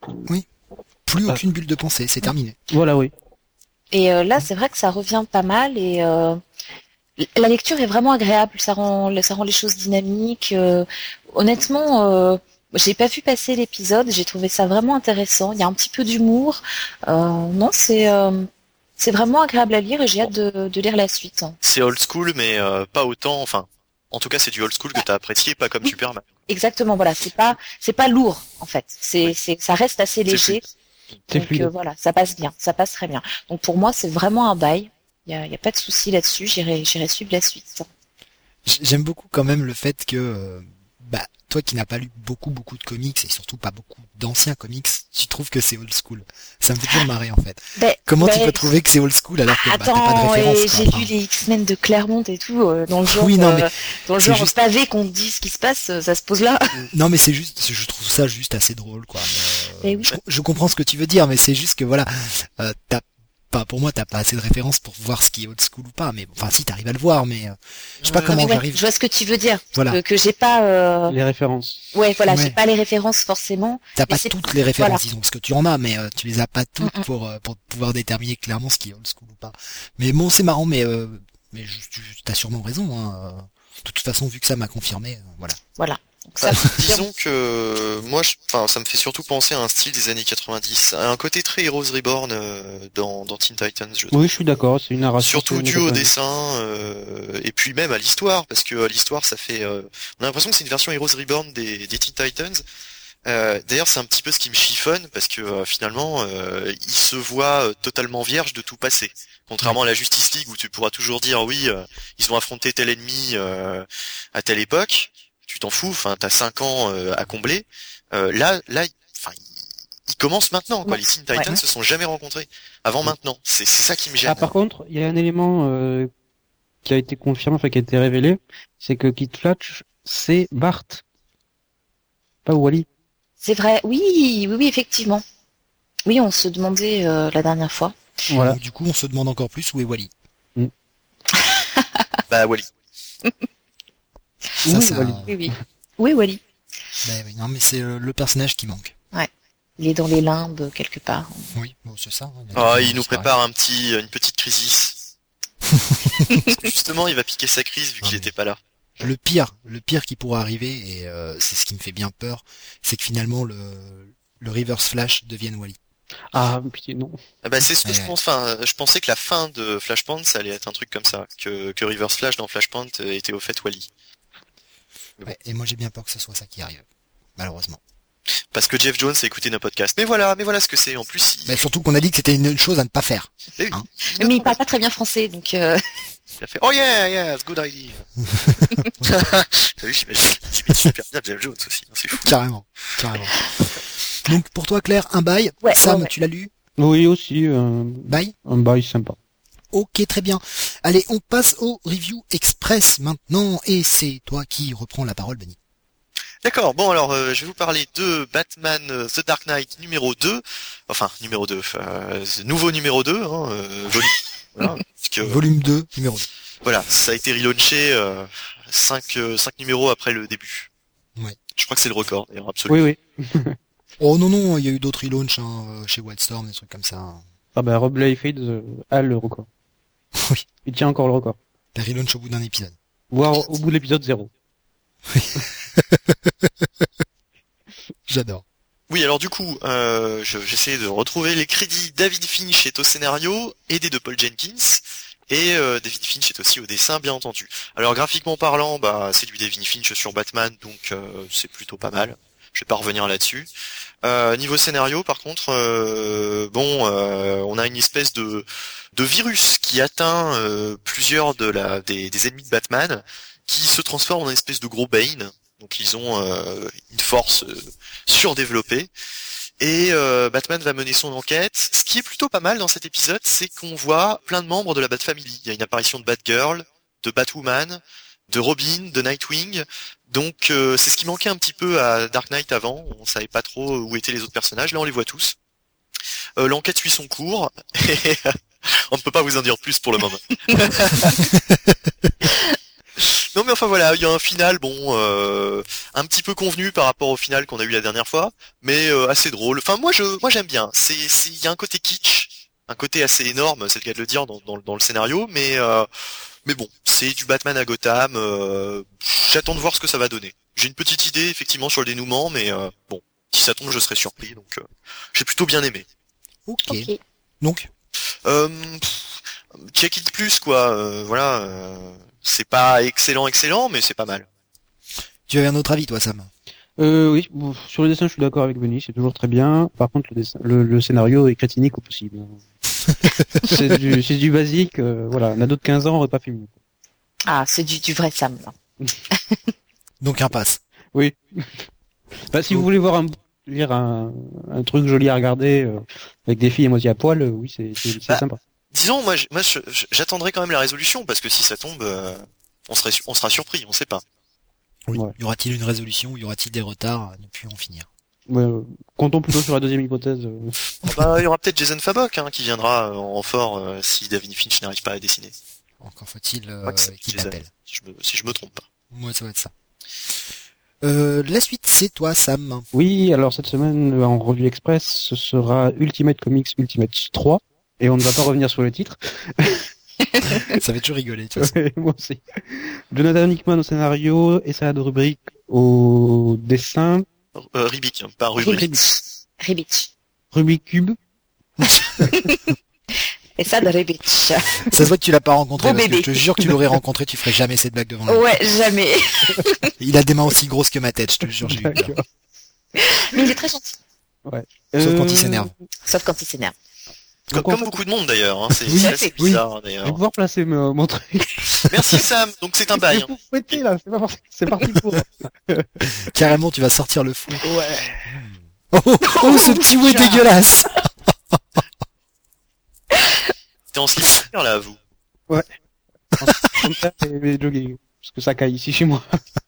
plus Ah. aucune bulle de pensée, c'est terminé. Voilà, oui. Et euh, là, c'est vrai que ça revient pas mal et euh, la lecture est vraiment agréable. Ça rend, ça rend les choses dynamiques. Euh, honnêtement, euh, j'ai pas vu passer l'épisode. J'ai trouvé ça vraiment intéressant. Il y a un petit peu d'humour. Euh, non, c'est euh, c'est vraiment agréable à lire et j'ai hâte de, de lire la suite. C'est old school, mais euh, pas autant. Enfin, en tout cas, c'est du old school que t'as apprécié, pas comme Oui. Superman. Exactement. Voilà, c'est pas c'est pas lourd en fait. C'est c'est ça reste assez C'est léger. C'est Donc fluide. euh, voilà, ça passe bien, ça passe très bien. Donc pour moi, c'est vraiment un bail. Il y a, il y a pas de souci là-dessus. J'irai j'irai suivre la suite. J- J'aime beaucoup quand même le fait que, euh, bah, toi qui n'as pas lu beaucoup beaucoup de comics et surtout pas beaucoup d'anciens comics, tu trouves que c'est old school. Ça me fait toujours marrer en fait. Ben, Comment tu ben, peux trouver que c'est old school alors que bah, t'as pas de Attends, référence et quoi. j'ai Enfin, lu les X-Men de Claremont et tout, euh, dans le genre, Oui, non, mais euh, dans le c'est genre juste- pavé qu'on te dit ce qui se passe, euh, ça se pose là. Non mais c'est juste, je trouve ça juste assez drôle quoi. Mais, euh, Mais oui. je, je comprends ce que tu veux dire, mais c'est juste que voilà, euh, t'as pas, pour moi t'as pas assez de références pour voir ce qui est old school ou pas. Mais enfin si t'arrives à le voir, mais euh, je sais pas Euh, comment Mais ouais, j'arrive. je vois ce que tu veux dire, Voilà, que, que j'ai pas, euh, Les références. ouais, voilà, Ouais. j'ai pas les références forcément. t'as pas c'est- toutes les références, voilà. disons, parce que tu en as, mais euh, tu les as pas toutes Mm, mm. pour euh, pour pouvoir déterminer clairement ce qui est old school ou pas. Mais bon, c'est marrant, mais euh, mais je- tu t'as sûrement raison. Hein. euh, De toute façon, vu que ça m'a confirmé, euh, voilà. Voilà. Donc ça, Bah, disons que moi, je, enfin, ça me fait surtout penser à un style des années quatre-vingt-dix, à un côté très Heroes Reborn euh, dans, dans Teen Titans, je trouve. Oui, je suis d'accord, c'est une narration. Surtout qui est dû au une- dessin euh, et puis même à l'histoire, parce que à l'histoire, ça fait, euh, on a l'impression que c'est une version Heroes Reborn des, des Teen Titans. Euh, D'ailleurs, c'est un petit peu ce qui me chiffonne, parce que euh, finalement, euh, il se voit euh, totalement vierge de tout passé. Contrairement à la Justice League où tu pourras toujours dire oui, euh, ils ont affronté tel ennemi euh, à telle époque, tu t'en fous, enfin t'as cinq ans euh, à combler. Euh, là, là, enfin, ils, ils commencent maintenant. Quoi. Ouais. Les Teen Titans Ouais. se sont jamais rencontrés avant maintenant. C'est c'est ça qui me gêne. Ah, par contre, il y a un élément euh, qui a été confirmé, enfin qui a été révélé, c'est que Kid Flash, c'est Bart, pas Wally. c'est vrai. Oui, oui, oui, effectivement. Oui, on se demandait euh, la dernière fois. Voilà. Donc, du coup, on se demande encore plus où est Wally. Bah Wally. Ça, Oui, ça- Wally. Oui, oui. Oui, Wally. Ben oui, non, mais c'est euh, le personnage qui manque. Il est dans les limbes quelque part. Oui, bon, c'est ça. hein, Ah, des il nous références prépare un petit, une petite crise. Justement, il va piquer sa crise vu Ah, qu'il mais- était pas là. pareils. Le pire, le pire qui pourra arriver, et euh, c'est ce qui me fait bien peur, c'est que finalement le, le Reverse Flash devienne Wally. Ah, pitié, non. Ah bah c'est ce que Ouais. je pense. Enfin, je pensais que la fin de Flashpoint, ça allait être un truc comme ça, que que Reverse Flash dans Flashpoint euh, était au fait Wally, Ouais, et moi j'ai bien peur que ce soit ça qui arrive, malheureusement. parce que Jeff Jones a écouté nos podcasts. Mais voilà, mais voilà ce que c'est. En plus, il, Mais surtout qu'on a dit que c'était une chose à ne pas faire. Eh oui. hein. Mais il parle pas très bien français, donc euh, il a fait Oh yeah, yeah, it's a good idea. T'as vu, j'imagine qu'il imite super bien Jeff Jones aussi. hein, C'est fou. Carrément, carrément. Donc pour toi Claire, un bail. Ouais, Sam, ouais, ouais. tu l'as lu? Oui, aussi, euh, Bail? un bail sympa. Ok, très bien. Allez, on passe au review express maintenant, et c'est toi qui reprends la parole, Benny. D'accord. Bon alors, euh, je vais vous parler de Batman euh, The Dark Knight numéro deux. Enfin, numéro deux. Euh, nouveau numéro deux. Hein, euh, volume. Voilà, parce que, Volume deux, numéro deux. voilà, ça a été relaunché euh, cinq numéros après le début. Ouais. Je crois que c'est le record, d'ailleurs, absolument. Oui, oui. Oh non, non, il y a eu d'autres relaunchs hein, euh, chez Wildstorm, des trucs comme ça. Ah bah, Rob Liefeld euh, a le record. Oui. Il tient encore le record. Des relaunchs au bout d'un épisode. Voire au bout de l'épisode zéro. J'adore. Oui, alors du coup, euh, je- j'essaie de retrouver les crédits. David Finch est au scénario, aidé de Paul Jenkins, et euh, David Finch est aussi au dessin, bien entendu. Alors graphiquement parlant, bah c'est du David Finch sur Batman, donc euh, c'est plutôt pas mal. Je vais pas revenir là-dessus. Euh, niveau scénario, par contre, euh, bon, euh, on a une espèce de de virus qui atteint euh, plusieurs de la des, des ennemis de Batman. qui se transforme en une espèce de gros Bane. Donc ils ont euh, une force euh, surdéveloppée. Et euh, Batman va mener son enquête. Ce qui est plutôt pas mal dans cet épisode, c'est qu'on voit plein de membres de la Bat Family. Il y a une apparition de Batgirl, de Batwoman, de Robin, de Nightwing. Donc euh, c'est ce qui manquait un petit peu à Dark Knight avant. On savait pas trop où étaient les autres personnages. Là on les voit tous. Euh, l'enquête suit son cours. Et on ne peut pas vous en dire plus pour le moment. Non mais enfin voilà, il y a un final bon euh, un petit peu convenu par rapport au final qu'on a eu la dernière fois, mais euh, assez drôle. Enfin moi je moi j'aime bien. C'est c'est il y a un côté kitsch, un côté assez énorme, c'est le cas de le dire dans dans, dans le scénario, mais euh, mais bon, c'est du Batman à Gotham, euh, j'attends de voir ce que ça va donner. J'ai une petite idée effectivement sur le dénouement, mais euh, bon, si ça tombe, je serai surpris, donc euh, j'ai plutôt bien aimé. Ok. Ok. Donc, Euh, pff, check it plus quoi, euh, voilà, euh, c'est pas excellent excellent, mais c'est pas mal. tu avais un autre avis, toi, Sam? Euh, oui, bon, sur le dessin, je suis d'accord avec Benny, c'est toujours très bien. Par contre, le, dessin, le, le scénario est crétinique au possible. c'est du, c'est du basique. Euh, voilà, un ado de quinze ans aurait pas fait mieux. Ah, c'est du, du vrai Sam, là. Donc impasse. Oui. Bah, si vous voulez voir un, lire un, un truc joli à regarder euh, avec des filles à moitié à poil, euh, oui, c'est, c'est, c'est Bah, sympa. Disons, moi, j- moi, je- je- j'attendrai quand même la résolution parce que si ça tombe, euh, on serait, su- on sera surpris, on sait pas. Oui. Ouais. Y aura-t-il une résolution ou y aura-t-il des retards à ne plus en finir? Ouais, euh, comptons plutôt sur la deuxième hypothèse. Euh... Ah bah, il y aura peut-être Jason Fabok hein, qui viendra euh, en renfort euh, si David Finch n'arrive pas à dessiner. Encore faut-il euh, Moi, que c'est qu'il Jason, t'appelle. Si je me, si je me trompe pas. Moi, ça va être ça. Euh, la suite, c'est toi, Sam. Oui, alors cette semaine, en revue express, ce sera Ultimate Comics Ultimate trois. Et on ne va pas revenir sur le titre. Ça va toujours rigoler, tu vois. Ouais, moi aussi. Jonathan Hickman au scénario, Essayade Rubrique au dessin, Euh, Ribic, hein, pas Rubric. Ribic. Ribic. Rubik Cube. Et ça de Ribic. Ça se voit que tu l'as pas rencontré, Beau parce que bébé. je te jure que tu l'aurais rencontré, tu ferais jamais cette blague devant lui. Ouais, jamais. Il a des mains aussi grosses que ma tête, je te le jure, j'ai eu peur. D'accord. Mais il est très gentil. Sauf quand il s'énerve. Sauf quand il s'énerve. Comme, Donc, en comme fait, beaucoup de monde d'ailleurs. Hein, c'est Oui, c'est assez oui. bizarre Je vais d'ailleurs. pouvoir placer mon, mon truc. Merci Sam. Donc c'est un bail. C'est Hein. pour fouetter là, c'est pas forcément- c'est parti pour. Carrément, tu vas sortir le fouet. Ouais. Oh, oh, oh, ce petit fouet dégueulasse! T'es en slip là, vous. Comme ça, et jogger. Parce que ça caille ici chez moi.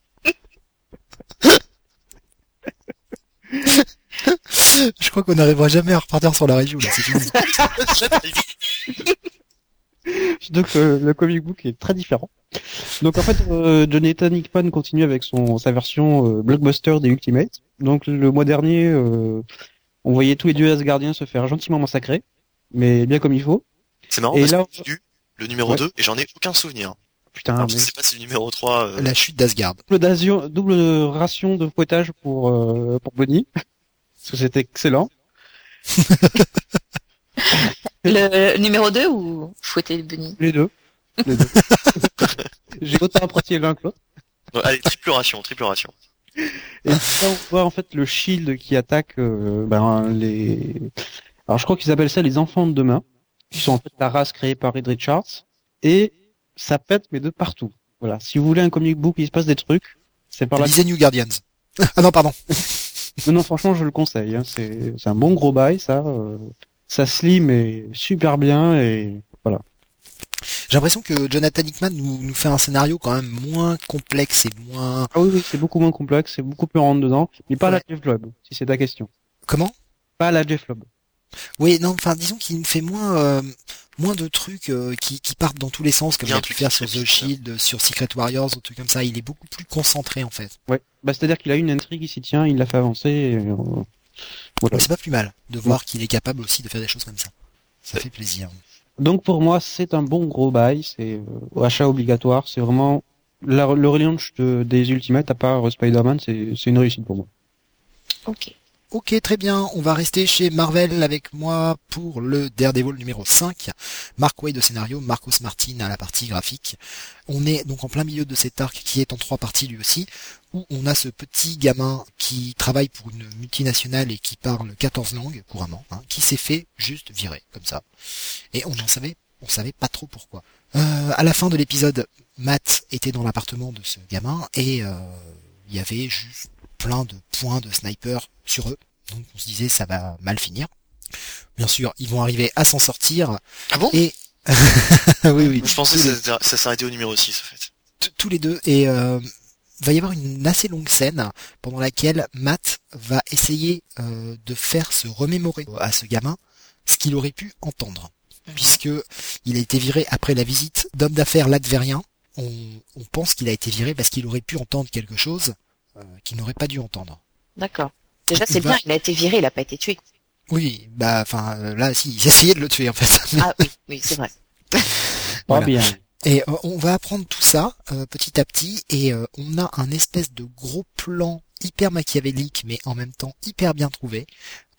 Je crois qu'on n'arrivera jamais à repartir sur la review, là, c'est fini. Ça t'arrive. Donc euh, le comic book est très différent. Donc en fait, euh, Jonathan Hickman continue avec son sa version euh, blockbuster des Ultimates. Donc le mois dernier, euh, on voyait tous les dieux asgardiens se faire gentiment massacrer, mais bien comme il faut. C'est marrant Et parce là- que j'ai lu le numéro Ouais. deux et j'en ai aucun souvenir. Putain, Alors, mais je sais pas si le numéro trois... euh, La chute d'Asgard. double, d'asio- double ration de fouettage pour euh, pour Bonnie, parce que c'était excellent. Le numéro deux ou fouetter le bunny? Les deux. Les deux. J'ai autant apprécié l'un que l'autre. ouais, allez, triple ration, triple ration. Et là, on voit en fait le Shield qui attaque euh, ben, les. Alors je crois qu'ils appellent ça les enfants de demain, qui sont en fait la race créée par Reed Richards, et ça pète mais de partout. Voilà. Si vous voulez un comic book où il se passe des trucs, c'est par là. Lisez New Guardians. Ah non, pardon. Non, non, franchement, je le conseille. Hein. C'est c'est un bon gros bail, ça. Euh... Ça se lit mais super bien et voilà. J'ai l'impression que Jonathan Hickman nous, nous fait un scénario quand même moins complexe et moins... Ah oui, oui, c'est beaucoup moins complexe, c'est beaucoup plus rentre dedans, mais pas Ouais. la Jeff Loeb, si c'est ta question. Comment? Pas la Jeff Loeb. Oui, non, enfin, disons qu'il nous fait moins, euh, moins de trucs euh, qui, qui partent dans tous les sens, comme Il y il a a un pu truc faire qui sur se The répète, Shield, sur Secret Warriors, ou trucs comme ça. Il est beaucoup plus concentré, en fait. Ouais. Bah c'est-à-dire qu'il a une intrigue, il s'y tient, il l'a fait avancer. Et, euh, voilà. Mais c'est pas plus mal de voir qu'il est capable aussi de faire des choses comme ça. Ça fait plaisir. Donc pour moi, c'est un bon gros bail, c'est euh, achat obligatoire, c'est vraiment la, le relaunch de, des Ultimates, à part euh, Spider-Man, c'est c'est une réussite pour moi. Ok. Ok, très bien. On va rester chez Marvel avec moi pour le Daredevil numéro cinq. Mark Waid au scénario, Marcos Martin à la partie graphique. On est donc en plein milieu de cet arc qui est en trois parties lui aussi, où on a ce petit gamin qui travaille pour une multinationale et qui parle quatorze langues couramment, hein, qui s'est fait juste virer comme ça. Et on en savait, on savait pas trop pourquoi. Euh, à la fin de l'épisode, Matt était dans l'appartement de ce gamin et euh, il y avait juste plein de points de sniper sur eux. Donc on se disait ça va mal finir. Bien sûr, ils vont arriver à s'en sortir. Ah bon? Et oui, oui. Je pensais Tous que les- ça, ça s'arrêtait au numéro six, en fait. t- tous les deux. Et euh, va y avoir une assez longue scène pendant laquelle Matt va essayer euh, de faire se remémorer à ce gamin ce qu'il aurait pu entendre. Puisque il a été viré après la visite d'homme d'affaires latvérien. On, on pense qu'il a été viré parce qu'il aurait pu entendre quelque chose euh, qu'il n'aurait pas dû entendre. D'accord. Déjà, c'est Il va- bien, il a été viré, il a pas été tué. Oui, bah, enfin, euh, là, si, ils essayaient de le tuer, en fait. Ah oui, oui, c'est vrai. Pas Voilà. bien. Et euh, on va apprendre tout ça euh, petit à petit, et euh, on a un espèce de gros plan hyper machiavélique, mais en même temps hyper bien trouvé,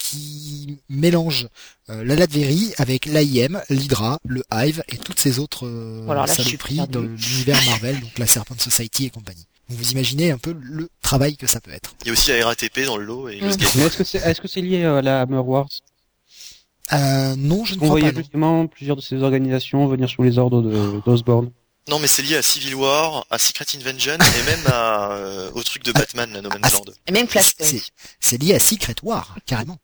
qui mélange euh, la Latverie avec l'A I M, l'Hydra, le Hive et toutes ces autres euh, Voilà, là, je suis saloperies perdue. dans l'univers Marvel, donc la Serpent Society et compagnie. Donc vous imaginez un peu le travail que ça peut être. Il y a aussi la R A T P dans le lot et le Mm. skate. Mais est-ce que c'est est-ce que c'est lié à la Hammer Wars? Euh, non, je ne On crois voyait pas. Non. justement plusieurs de ces organisations venir sous les ordres de d'Osborn. Non, mais c'est lié à Civil War, à Secret Invasion et même à, euh, au truc de Batman, la No Man's Ah, Land. Et même Flashpoint. C'est c'est lié à Secret War, carrément.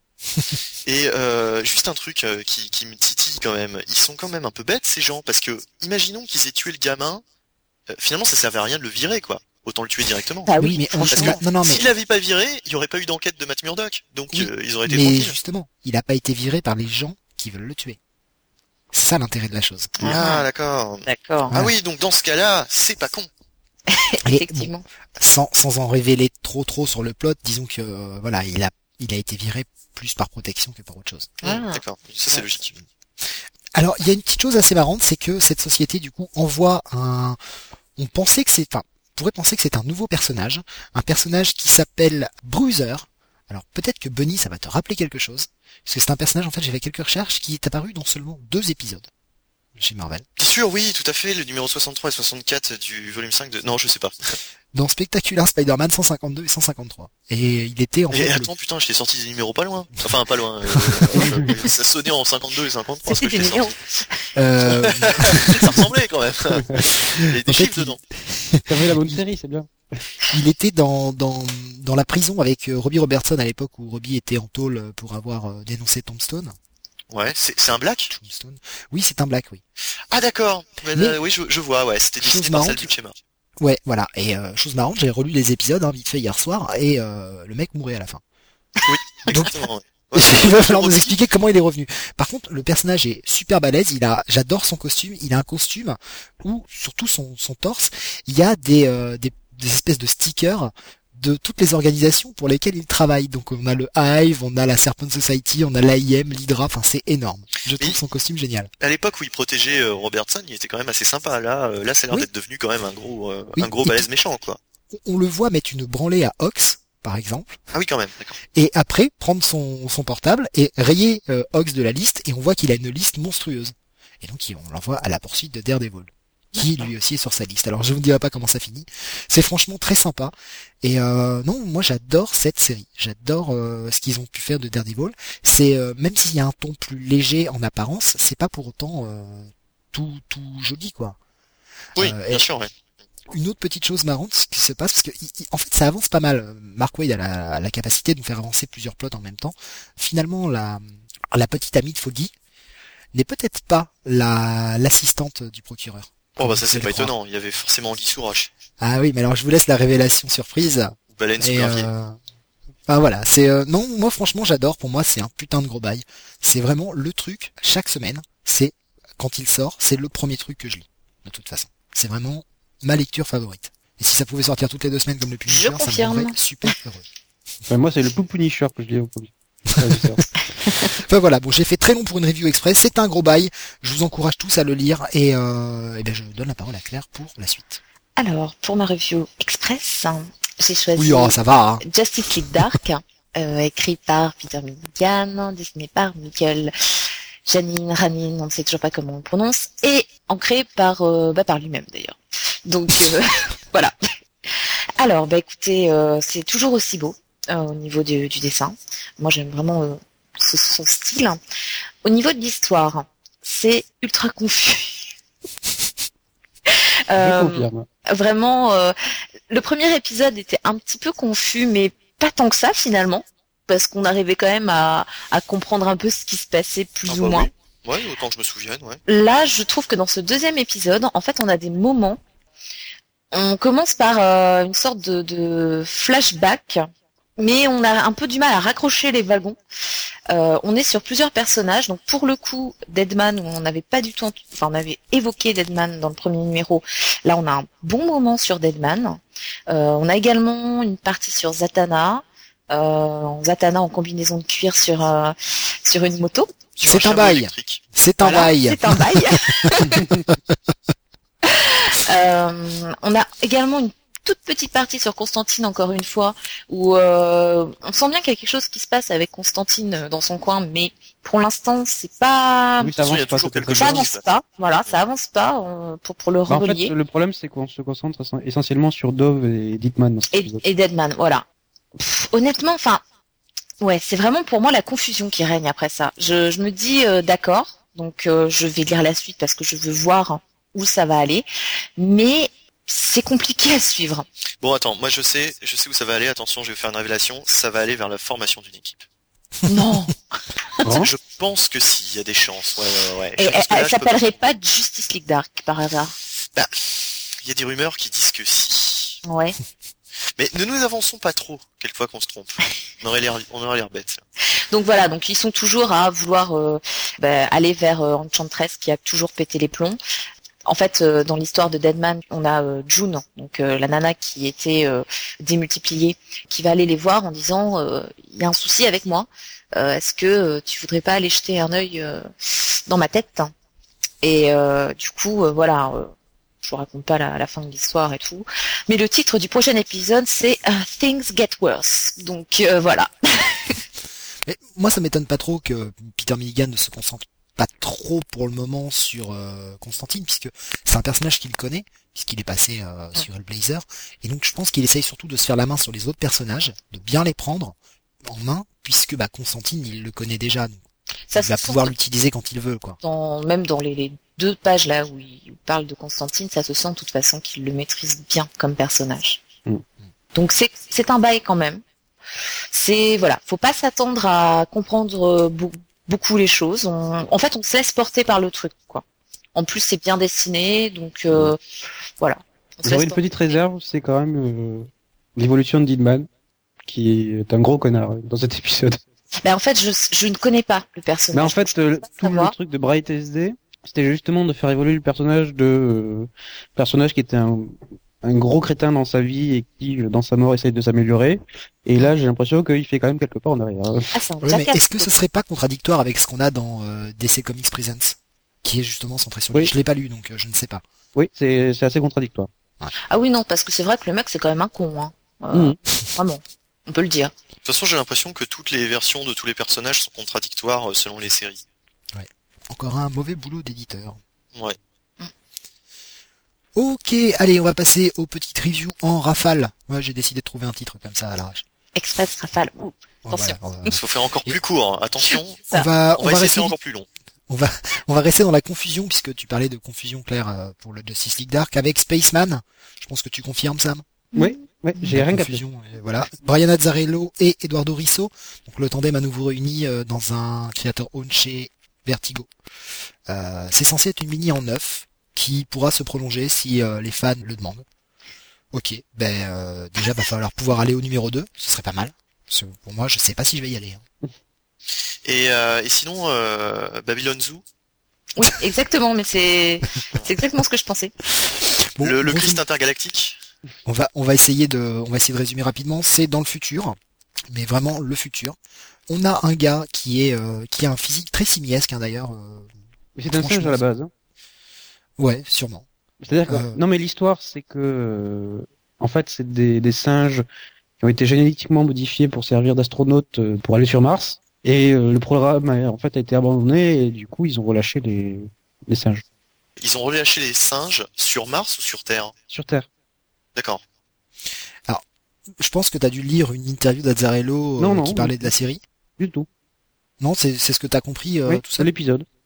Et euh, juste un truc euh, qui, qui me titille quand même. Ils sont quand même un peu bêtes ces gens parce que imaginons qu'ils aient tué le gamin. euh, finalement, ça servait à rien de le virer, quoi. Autant le tuer directement. Ah oui, oui, mais on, franchement. non, non, mais S'il l'avait pas viré, il y aurait pas eu d'enquête de Matt Murdock. Donc Oui, euh, ils auraient été mais tranquilles. justement, il n'a pas été viré par les gens qui veulent le tuer. C'est ça l'intérêt de la chose. Ah, d'accord. D'accord. Voilà. Ah oui, donc dans ce cas-là, c'est pas con. Et Effectivement. bon, sans, sans en révéler trop trop sur le plot, disons que euh, voilà, il a il a été viré plus par protection que par autre chose. Ah. Mmh, d'accord, ça c'est Ouais. logique. Alors, il y a une petite chose assez marrante, c'est que cette société du coup envoie un on pensait que c'est enfin, on pourrait penser que c'est un nouveau personnage, un personnage qui s'appelle Bruiser. Alors, peut-être que Bunny ça va te rappeler quelque chose, parce que c'est un personnage en fait, j'ai fait quelques recherches qui est apparu dans seulement deux épisodes chez Marvel. Bien sûr, oui, tout à fait, le numéro soixante-trois et soixante-quatre du volume cinq de... Non, je sais pas. Dans Spectacular Spider-Man cent cinquante-deux et cent cinquante-trois. Et il était en Et fait le- attends, putain, je t'ai sorti des numéros pas loin. Enfin, pas loin. euh, euh, ça sonnait en cinquante-deux et cinquante-trois, ce que C'était je des t'ai numéros. sorti. euh, Ça ressemblait quand même. Il y a des En fait, chiffres il- dedans. T'as vu la bonne série, c'est bien. il était dans, dans, dans la prison avec euh, Robbie Robertson à l'époque où Robbie était en tôle pour avoir euh, dénoncé Tombstone. Ouais, c'est c'est un black. Tombstone. Oui, c'est un black, oui. Ah d'accord. Ouais, Mais- euh, oui, je, je vois. Ouais, c'était Chose dessiné par marrante. Sal Buscema. Ouais, voilà. Et euh, chose marrante, j'ai relu les épisodes hein, vite fait hier soir et euh, le mec mourait à la fin. Donc- Exactement. Ouais. Il va falloir nous Robbie, expliquer comment il est revenu. Par contre, le personnage est super balèze. Il a, j'adore son costume. Il a un costume où, surtout son, son torse, il y a des, euh, des, des espèces de stickers de toutes les organisations pour lesquelles il travaille. Donc on a le Hive, on a la Serpent Society, on a l'A I M, l'Hydra. Enfin, c'est énorme. Je trouve Oui. son costume génial. À l'époque où il protégeait euh, Robertson, il était quand même assez sympa. Là, euh, là, ça a l'air Oui. d'être devenu quand même un gros, euh, Oui, un gros et balèze puis- méchant, quoi. On, on le voit mettre une branlée à Ox, par exemple, Ah oui, quand même. D'accord. et après prendre son, son portable et rayer euh, Ox de la liste, et on voit qu'il a une liste monstrueuse. Et donc il- on l'envoie à la poursuite de Daredevil, qui lui aussi est sur sa liste. Alors je vous dirai pas comment ça finit. C'est franchement très sympa. Et euh, non, moi j'adore cette série. J'adore euh, ce qu'ils ont pu faire de Daredevil. C'est euh, même s'il y a un ton plus léger en apparence, c'est pas pour autant euh, tout tout joli quoi. Oui, Euh, bien et- sûr. Ouais. Une autre petite chose marrante ce qui se passe, parce que il- il- en fait ça avance pas mal. Mark Waid a la, la capacité de nous faire avancer plusieurs plots en même temps. Finalement, la, la petite amie de Foggy n'est peut-être pas la l'assistante du procureur. Oh bah ça c'est Je pas le crois. étonnant. Il y avait forcément Anguille sous roche. Ah oui, mais alors je vous laisse la révélation surprise. Ou Baleine sous Et gravier. euh... Enfin voilà, c'est euh, non, moi franchement j'adore. Pour moi c'est un putain de gros bail. C'est vraiment le truc chaque semaine. C'est quand il sort, c'est le premier truc que je lis. De toute façon, c'est vraiment ma lecture favorite. Et si ça pouvait sortir toutes les deux semaines comme le Punisher, ça me confirme. rendrait super heureux. Enfin, moi, c'est le Pou Punisher que je lis au premier. Ouais, c'est ça. Enfin voilà, bon j'ai fait très long pour une review express. C'est un gros bail. Je vous encourage tous à le lire et, euh, et ben je donne la parole à Claire pour la suite. Alors, pour ma review express, hein, j'ai choisi Oui, oh, ça va. Hein. Justice League Dark, euh, écrit par Peter Milligan, dessiné par Michael Janine Ranin, on ne sait toujours pas comment on le prononce, et ancré par euh, bah, par lui-même d'ailleurs. Donc euh, voilà. Alors, bah écoutez, euh, c'est toujours aussi beau euh, au niveau du, du dessin. Moi, j'aime vraiment euh, ce- son style. Au niveau de l'histoire, c'est ultra confus. Euh, Je confirme. Vraiment, euh, le premier épisode était un petit peu confus, mais pas tant que ça finalement, parce qu'on arrivait quand même à, à comprendre un peu ce qui se passait plus Ah ou bah moins. oui. Ouais, autant que je me souvienne, ouais. Là, je trouve que dans ce deuxième épisode, en fait, on a des moments. On commence par euh, une sorte de, de flashback, mais on a un peu du mal à raccrocher les wagons. Euh, on est sur plusieurs personnages, donc pour le coup, Deadman, où on n'avait pas du tout, enfin on avait évoqué Deadman dans le premier numéro. Là, on a un bon moment sur Deadman. Euh, on a également une partie sur Zatanna, euh, Zatanna en combinaison de cuir sur euh, sur une moto. Sur C'est un chameau bail. électrique. C'est un Voilà, bail. C'est un bail. Euh, on a également une toute petite partie sur Constantine, encore une fois, où euh, on sent bien qu'il y a quelque chose qui se passe avec Constantine dans son coin, mais pour l'instant, c'est pas... Oui, ça De toute façon, il y a avance pas. toujours c'est quelque très Ça chose bien. qui se avance pas, voilà, ça avance pas euh, pour, pour le Bah, en fait, relier. le problème, c'est qu'on se concentre essentiellement sur Dove et Dickman dans cet Et, épisode. et Deadman, voilà. Pff, honnêtement, enfin, ouais, c'est vraiment pour moi la confusion qui règne après ça. Je, je me dis, euh, d'accord, donc euh, je vais lire la suite parce que je veux voir où ça va aller, mais c'est compliqué à suivre. Bon, attends, moi je sais, je sais où ça va aller. Attention, je vais faire une révélation. Ça va aller vers la formation d'une équipe. Non. Bon. Je pense que si, il y a des chances. Ouais, ouais, ouais. Et Je elle, pense que là, elle je peux s'appellerait pas Justice League Dark par hasard. Bah, il y a des rumeurs qui disent que si. Ouais. Mais ne nous avançons pas trop, quelquefois qu'on se trompe. On aurait l'air, on aurait l'air bête. Donc voilà, donc ils sont toujours à vouloir euh, bah, aller vers euh, Enchantress qui a toujours pété les plombs. En fait, euh, dans l'histoire de Deadman, on a euh, June, donc euh, la nana qui était euh, démultipliée, qui va aller les voir en disant euh, il y a un souci avec moi. Euh, Est-ce que euh, tu voudrais pas aller jeter un œil euh, dans ma tête? Et euh, du coup, euh, voilà, euh, je vous raconte pas la, la fin de l'histoire et tout. Mais le titre du prochain épisode, c'est uh, Things Get Worse. Donc euh, voilà. Mais moi, ça m'étonne pas trop que Peter Milligan ne se concentre pas trop pour le moment sur euh, Constantine, puisque c'est un personnage qu'il connaît, puisqu'il est passé euh, sur Hellblazer, et donc je pense qu'il essaye surtout de se faire la main sur les autres personnages, de bien les prendre en main, puisque bah, Constantine, il le connaît déjà, donc Ça, il va se pouvoir sent l'utiliser quand il veut, quoi. dans, même dans les, les deux pages là où il parle de Constantine, ça se sent de toute façon qu'il le maîtrise bien comme personnage. Mm. Donc c'est c'est un bail quand même. C'est voilà, faut pas s'attendre à comprendre euh, beau- beaucoup les choses. On- en fait, on se laisse porter par le truc, quoi. En plus, c'est bien dessiné, donc euh, voilà. On se J'aurais laisse une porter. petite réserve, c'est quand même euh, l'évolution de Dickman, qui est un gros connard euh, dans cet épisode. Ben, en fait, je, je ne connais pas le personnage. Mais en donc fait, je peux euh, pas tout le savoir. truc de Bright S D, c'était justement de faire évoluer le personnage de euh, personnage qui était un, un gros crétin dans sa vie et qui, euh, dans sa mort, essaye de s'améliorer. Et là, j'ai l'impression qu'il fait quand même quelques pas en arrière. Ah, c'est un Ouais, mais jackass, est-ce que ce serait pas contradictoire avec ce qu'on a dans euh, D C Comics Presents, qui est justement centré sur lui? Oui. Je l'ai pas lu, donc euh, je ne sais pas. Oui, c'est c'est assez contradictoire. Ah oui, non, parce que c'est vrai que le mec, c'est quand même un con, hein. Euh, Mhm. Vraiment. On peut le dire. De toute façon, j'ai l'impression que toutes les versions de tous les personnages sont contradictoires euh, selon les séries. Encore un mauvais boulot d'éditeur. Ouais. Ok, allez, on va passer aux petites reviews en rafale. Moi, j'ai décidé de trouver un titre comme ça à l'arrache. Express Rafale. Ouh, attention. Voilà, on va- Il faut faire encore plus court. hein. Attention, on va, on on va va essayer de rester, faire encore plus long. on va, on va rester dans la confusion puisque tu parlais de confusion claire euh, pour le Justice League Dark avec Spaceman. Je pense que tu confirmes, Sam. Oui, oui, j'ai La rien capté. confusion, euh, voilà. Brian Azzarello et Eduardo Risso. Donc le tandem à nouveau réuni euh, dans un créateur own chez Vertigo. Euh, c'est censé être une mini en neuf qui pourra se prolonger si euh, les fans le demandent. Ok, ben euh, déjà va falloir pouvoir aller au numéro deux, ce serait pas mal. Parce que pour moi, je sais pas si je vais y aller. hein. Et, euh, et sinon, euh, Babylon Zoo, Oui, exactement, mais c'est c'est exactement ce que je pensais. Bon, le, le grosso Christ intergalactique. On va, on va essayer de, on va essayer de résumer rapidement. C'est dans le futur, mais vraiment le futur. On a un gars qui est, euh, qui a un physique très simiesque, hein, d'ailleurs. euh, Mais c'est un singe Franchement, à la base. Hein. ouais, sûrement. C'est-à-dire que Euh. non, mais l'histoire, c'est que euh, en fait, c'est des, des singes qui ont été génétiquement modifiés pour servir d'astronautes euh, pour aller sur Mars. Et euh, le programme a, en fait a été abandonné et du coup ils ont relâché les les singes Ils ont relâché les singes sur Mars ou sur Terre? sur Terre. D'accord. Je pense que t'as dû lire une interview d'Azzarello euh, Non, non, qui parlait non. de la série. Du tout. Non, c'est, c'est ce que t'as compris, euh, oui, tout c'est ça. l'épisode.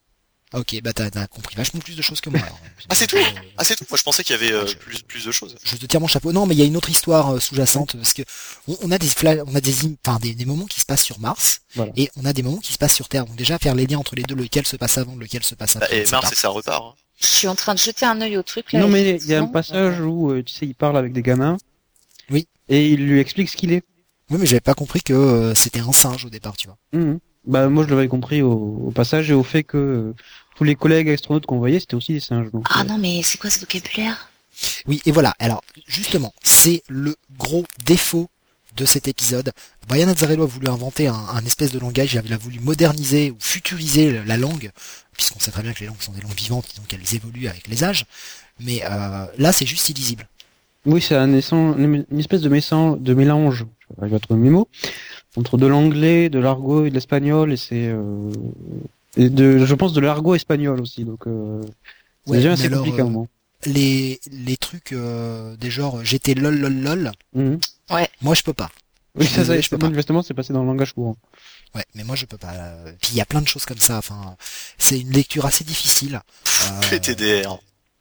Ah, ok, bah t'as, t'as compris vachement plus de choses que moi. Alors. Ah, c'est tout Euh, Ah, c'est tout. Moi, je pensais qu'il y avait euh, je- plus, plus de choses. Je te tire mon chapeau. Non, mais il y a une autre histoire euh, sous-jacente parce que on, on a des fla- on a des, im- enfin des, des moments qui se passent sur Mars Voilà. et on a des moments qui se passent sur Terre. Donc déjà faire les liens entre les deux, lequel se passe avant, lequel se passe Bah, après. et on sait Mars, pas. et ça repart. Hein. Je suis en train de jeter un œil au truc là. Non mais il y a un effectivement. passage où euh, tu sais il parle avec des gamins. Oui. Et il lui explique ce qu'il est. Oui, mais j'avais pas compris que euh, c'était un singe au départ, tu vois. Mhm. Bah moi je l'avais compris au, au passage et au fait que euh, tous les collègues astronautes qu'on voyait c'était aussi des singes. Donc, Ah euh, non, mais c'est quoi ce vocabulaire? Oui, et voilà. Alors, justement, c'est le gros défaut de cet épisode. Brian Azzarello a voulu inventer un, un espèce de langage, il a voulu moderniser ou futuriser la langue, puisqu'on sait très bien que les langues sont des langues vivantes, donc elles évoluent avec les âges. Mais euh, là, c'est juste illisible. Oui, c'est un essence- une espèce de, mélange, de mélange, je vais pas trouver mes mots, entre de l'anglais, de l'argot et de l'espagnol, et c'est euh, et de, je pense, de l'argot espagnol aussi. Donc, euh, c'est Ouais, déjà mais assez alors, compliqué à un euh, moment. Les, les trucs euh, des genres j'étais lol lol lol, Mhm. moi je peux pas. Oui, Je suis ça, ça, désolé, je peux pas. manifestement, c'est passé dans le langage courant. Ouais, mais moi je peux pas. Euh, Puis il y a plein de choses comme ça. Enfin, c'est une lecture assez difficile. Euh, P T D R.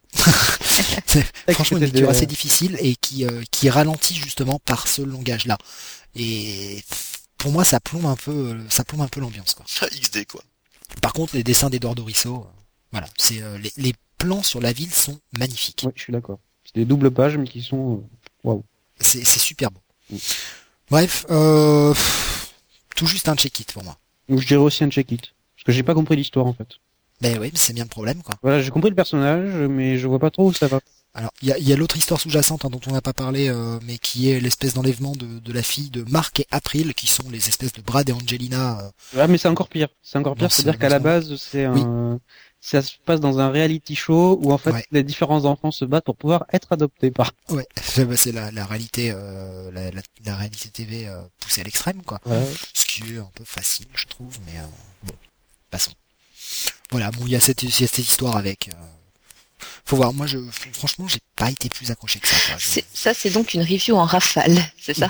c'est franchement une P T D R. lecture assez difficile et qui euh, qui ralentit justement par ce langage-là. Et pour moi, ça plombe un peu, euh, ça plombe un peu l'ambiance, quoi. X D, quoi. Par contre, les dessins d'Eduardo Risso, euh, voilà, c'est euh, les, les plans sur la ville sont magnifiques. Oui, je suis d'accord. C'est des doubles pages, mais qui sont, euh, waouh. C'est c'est super beau. Mm. Bref, euh, pff, tout juste un check-it pour moi. Donc, je dirais aussi un check-it. Parce que j'ai pas compris l'histoire, en fait. Ben oui, mais c'est bien le problème, quoi. Voilà, j'ai compris le personnage, mais je vois pas trop où ça va. Alors, il y a, il y a l'autre histoire sous-jacente hein, dont on n'a pas parlé, euh, mais qui est l'espèce d'enlèvement de, de la fille de Marc et April, qui sont les espèces de Brad et Angelina. euh, Ah, mais c'est encore pire. C'est encore Non, pire, c'est- c'est-à-dire qu'à la c'est- base, c'est un, ça se passe dans un reality show où en fait Ouais. les différents enfants se battent pour pouvoir être adoptés par. Ouais, c'est c'est la, la réalité, euh, la, la, la réalité T V euh, poussée à l'extrême, quoi. Ouais. Ce qui est un peu facile, je trouve, mais euh, bon, passons. Voilà, bon, il y a cette, il y a cette histoire avec. Euh, faut voir, moi, je, franchement, j'ai pas été plus accroché que ça. Quoi. Je- C'est- Ça, c'est donc une review en rafale, c'est ça?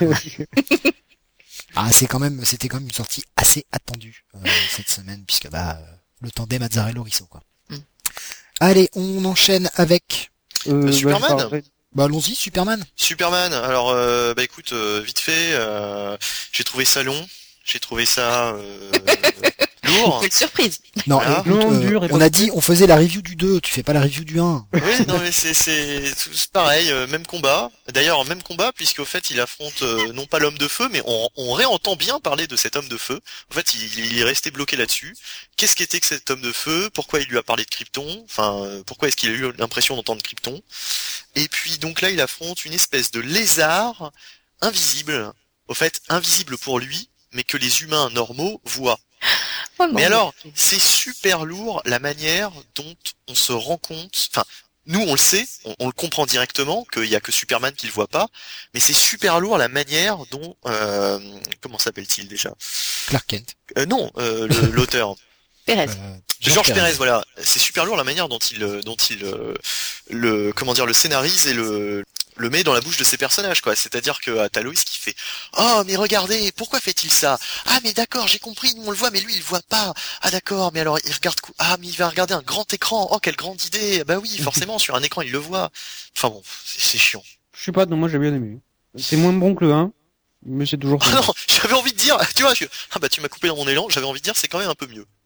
Ah, c'est quand même, c'était quand même une sortie assez attendue euh, cette semaine, puisque bah, euh, le tandem Azzarello Risso, quoi. Mm. Allez, on enchaîne avec. Euh, Superman. bah, je parlerai- Bah, allons-y, Superman. Superman, alors euh, bah écoute, euh, vite fait, euh, j'ai trouvé ça long, j'ai trouvé ça euh, lourd. Quelle surprise! Non, Voilà. écoute, Non, euh, dur et on pas- a dit, on faisait la review du deux, tu fais pas la review du un. Oui, non mais c'est c'est c'est pareil, euh, même combat. D'ailleurs, même combat puisqu'au fait il affronte euh, non pas l'homme de feu, mais on, on réentend bien parler de cet homme de feu. En fait, il, il est resté bloqué là-dessus. Qu'est-ce qu'était que cet homme de feu? Pourquoi il lui a parlé de Krypton? Enfin, euh, pourquoi est-ce qu'il a eu l'impression d'entendre Krypton? Et puis donc là, il affronte une espèce de lézard invisible. Au fait, invisible pour lui, mais que les humains normaux voient. Oh, mon Mais Dieu. alors, c'est super lourd la manière dont on se rend compte. Enfin, nous on le sait, on, on le comprend directement qu'il y a que Superman qui le voit pas, mais c'est super lourd la manière dont euh, comment s'appelle-t-il déjà Clark Kent. euh, Non, euh, le- l'auteur. Pérez. Euh, Georges Pérez, voilà. C'est super lourd la manière dont il, euh, dont il, euh, le, comment dire, le scénarise et le, le met dans la bouche de ses personnages, quoi. C'est-à-dire que à Talos qui fait, oh mais regardez, pourquoi fait-il ça? Ah mais d'accord, j'ai compris, nous on le voit, mais lui il le voit pas. Ah d'accord, mais alors il regarde, cou- ah mais il va regarder un grand écran. Oh quelle grande idée. Bah oui, forcément sur un écran il le voit. Enfin bon, c'est c'est chiant. Je sais pas, non, moi j'ai bien aimé. C'est moins bon que le un, mais c'est toujours. Ah non, j'avais envie de dire, tu vois, je, ah bah tu m'as coupé dans mon élan. J'avais envie de dire, c'est quand même un peu mieux.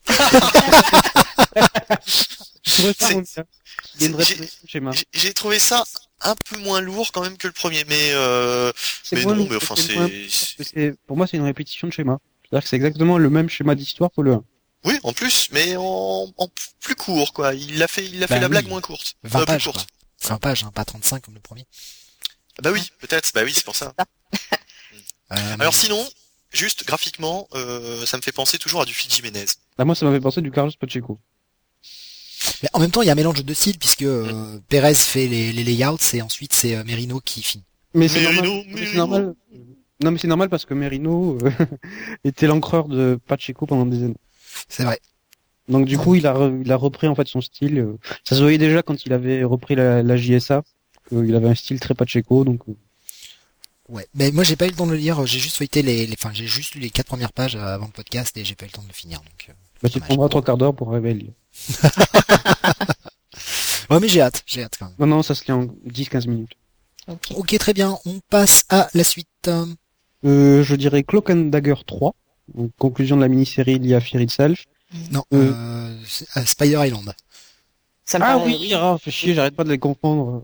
Je trouvais ça c'est- moins bien. Il y a une j'ai- répétition de schéma. J'ai- J'ai trouvé ça un peu moins lourd quand même que le premier, mais euh, C'est mais moins non, lourd, mais enfin c'est moins- c'est, parce que c'est- pour moi c'est une répétition de schéma. C'est-à-dire que c'est exactement le même schéma d'histoire que le un. oui, en plus, mais en, en plus court, quoi. Il a fait, il a fait Bah la oui. blague moins courte. vingt Euh, plus pages, quoi. courte. vingt pages, hein, pas trente-cinq comme le premier. Bah oui, peut-être. Bah oui, c'est pour ça. Euh, Alors sinon, juste graphiquement, euh, ça me fait penser toujours à du Fiji Jiménez. Là moi ça m'avait pensé du Carlos Pacheco. mais en même temps, il y a un mélange de deux styles, puisque euh, Pérez fait les, les layouts, et ensuite c'est euh, Merino qui finit. Mais c'est Merino, normal. mais c'est Merino. normal. Non mais c'est normal parce que Merino euh, était l'encreur de Pacheco pendant des années. C'est vrai. Donc du coup il a re- il a repris en fait son style. euh. Ça se voyait déjà quand il avait repris la, la J S A. Il avait un style très Pacheco donc. euh, Ouais. Mais moi, j'ai pas eu le temps de le lire. J'ai juste feuilleté les, les, enfin, j'ai juste lu les quatre premières pages euh, avant le podcast et j'ai pas eu le temps de le finir. Donc, euh, Bah, tu te dommage. prendras trois quarts d'heure pour arriver à le lire. Ouais, mais j'ai hâte, j'ai hâte quand même. Non, non, ça se lit en dix quinze minutes. Ok. Ok, très bien, on passe à la suite. Euh, je dirais Cloak and Dagger trois. Donc, conclusion de la mini-série liée à Fear Itself. Non, Euh. euh, c'est- euh, Spider Island. Ah Ça me paraît- oui, ah, fais chier, j'arrête pas de les confondre.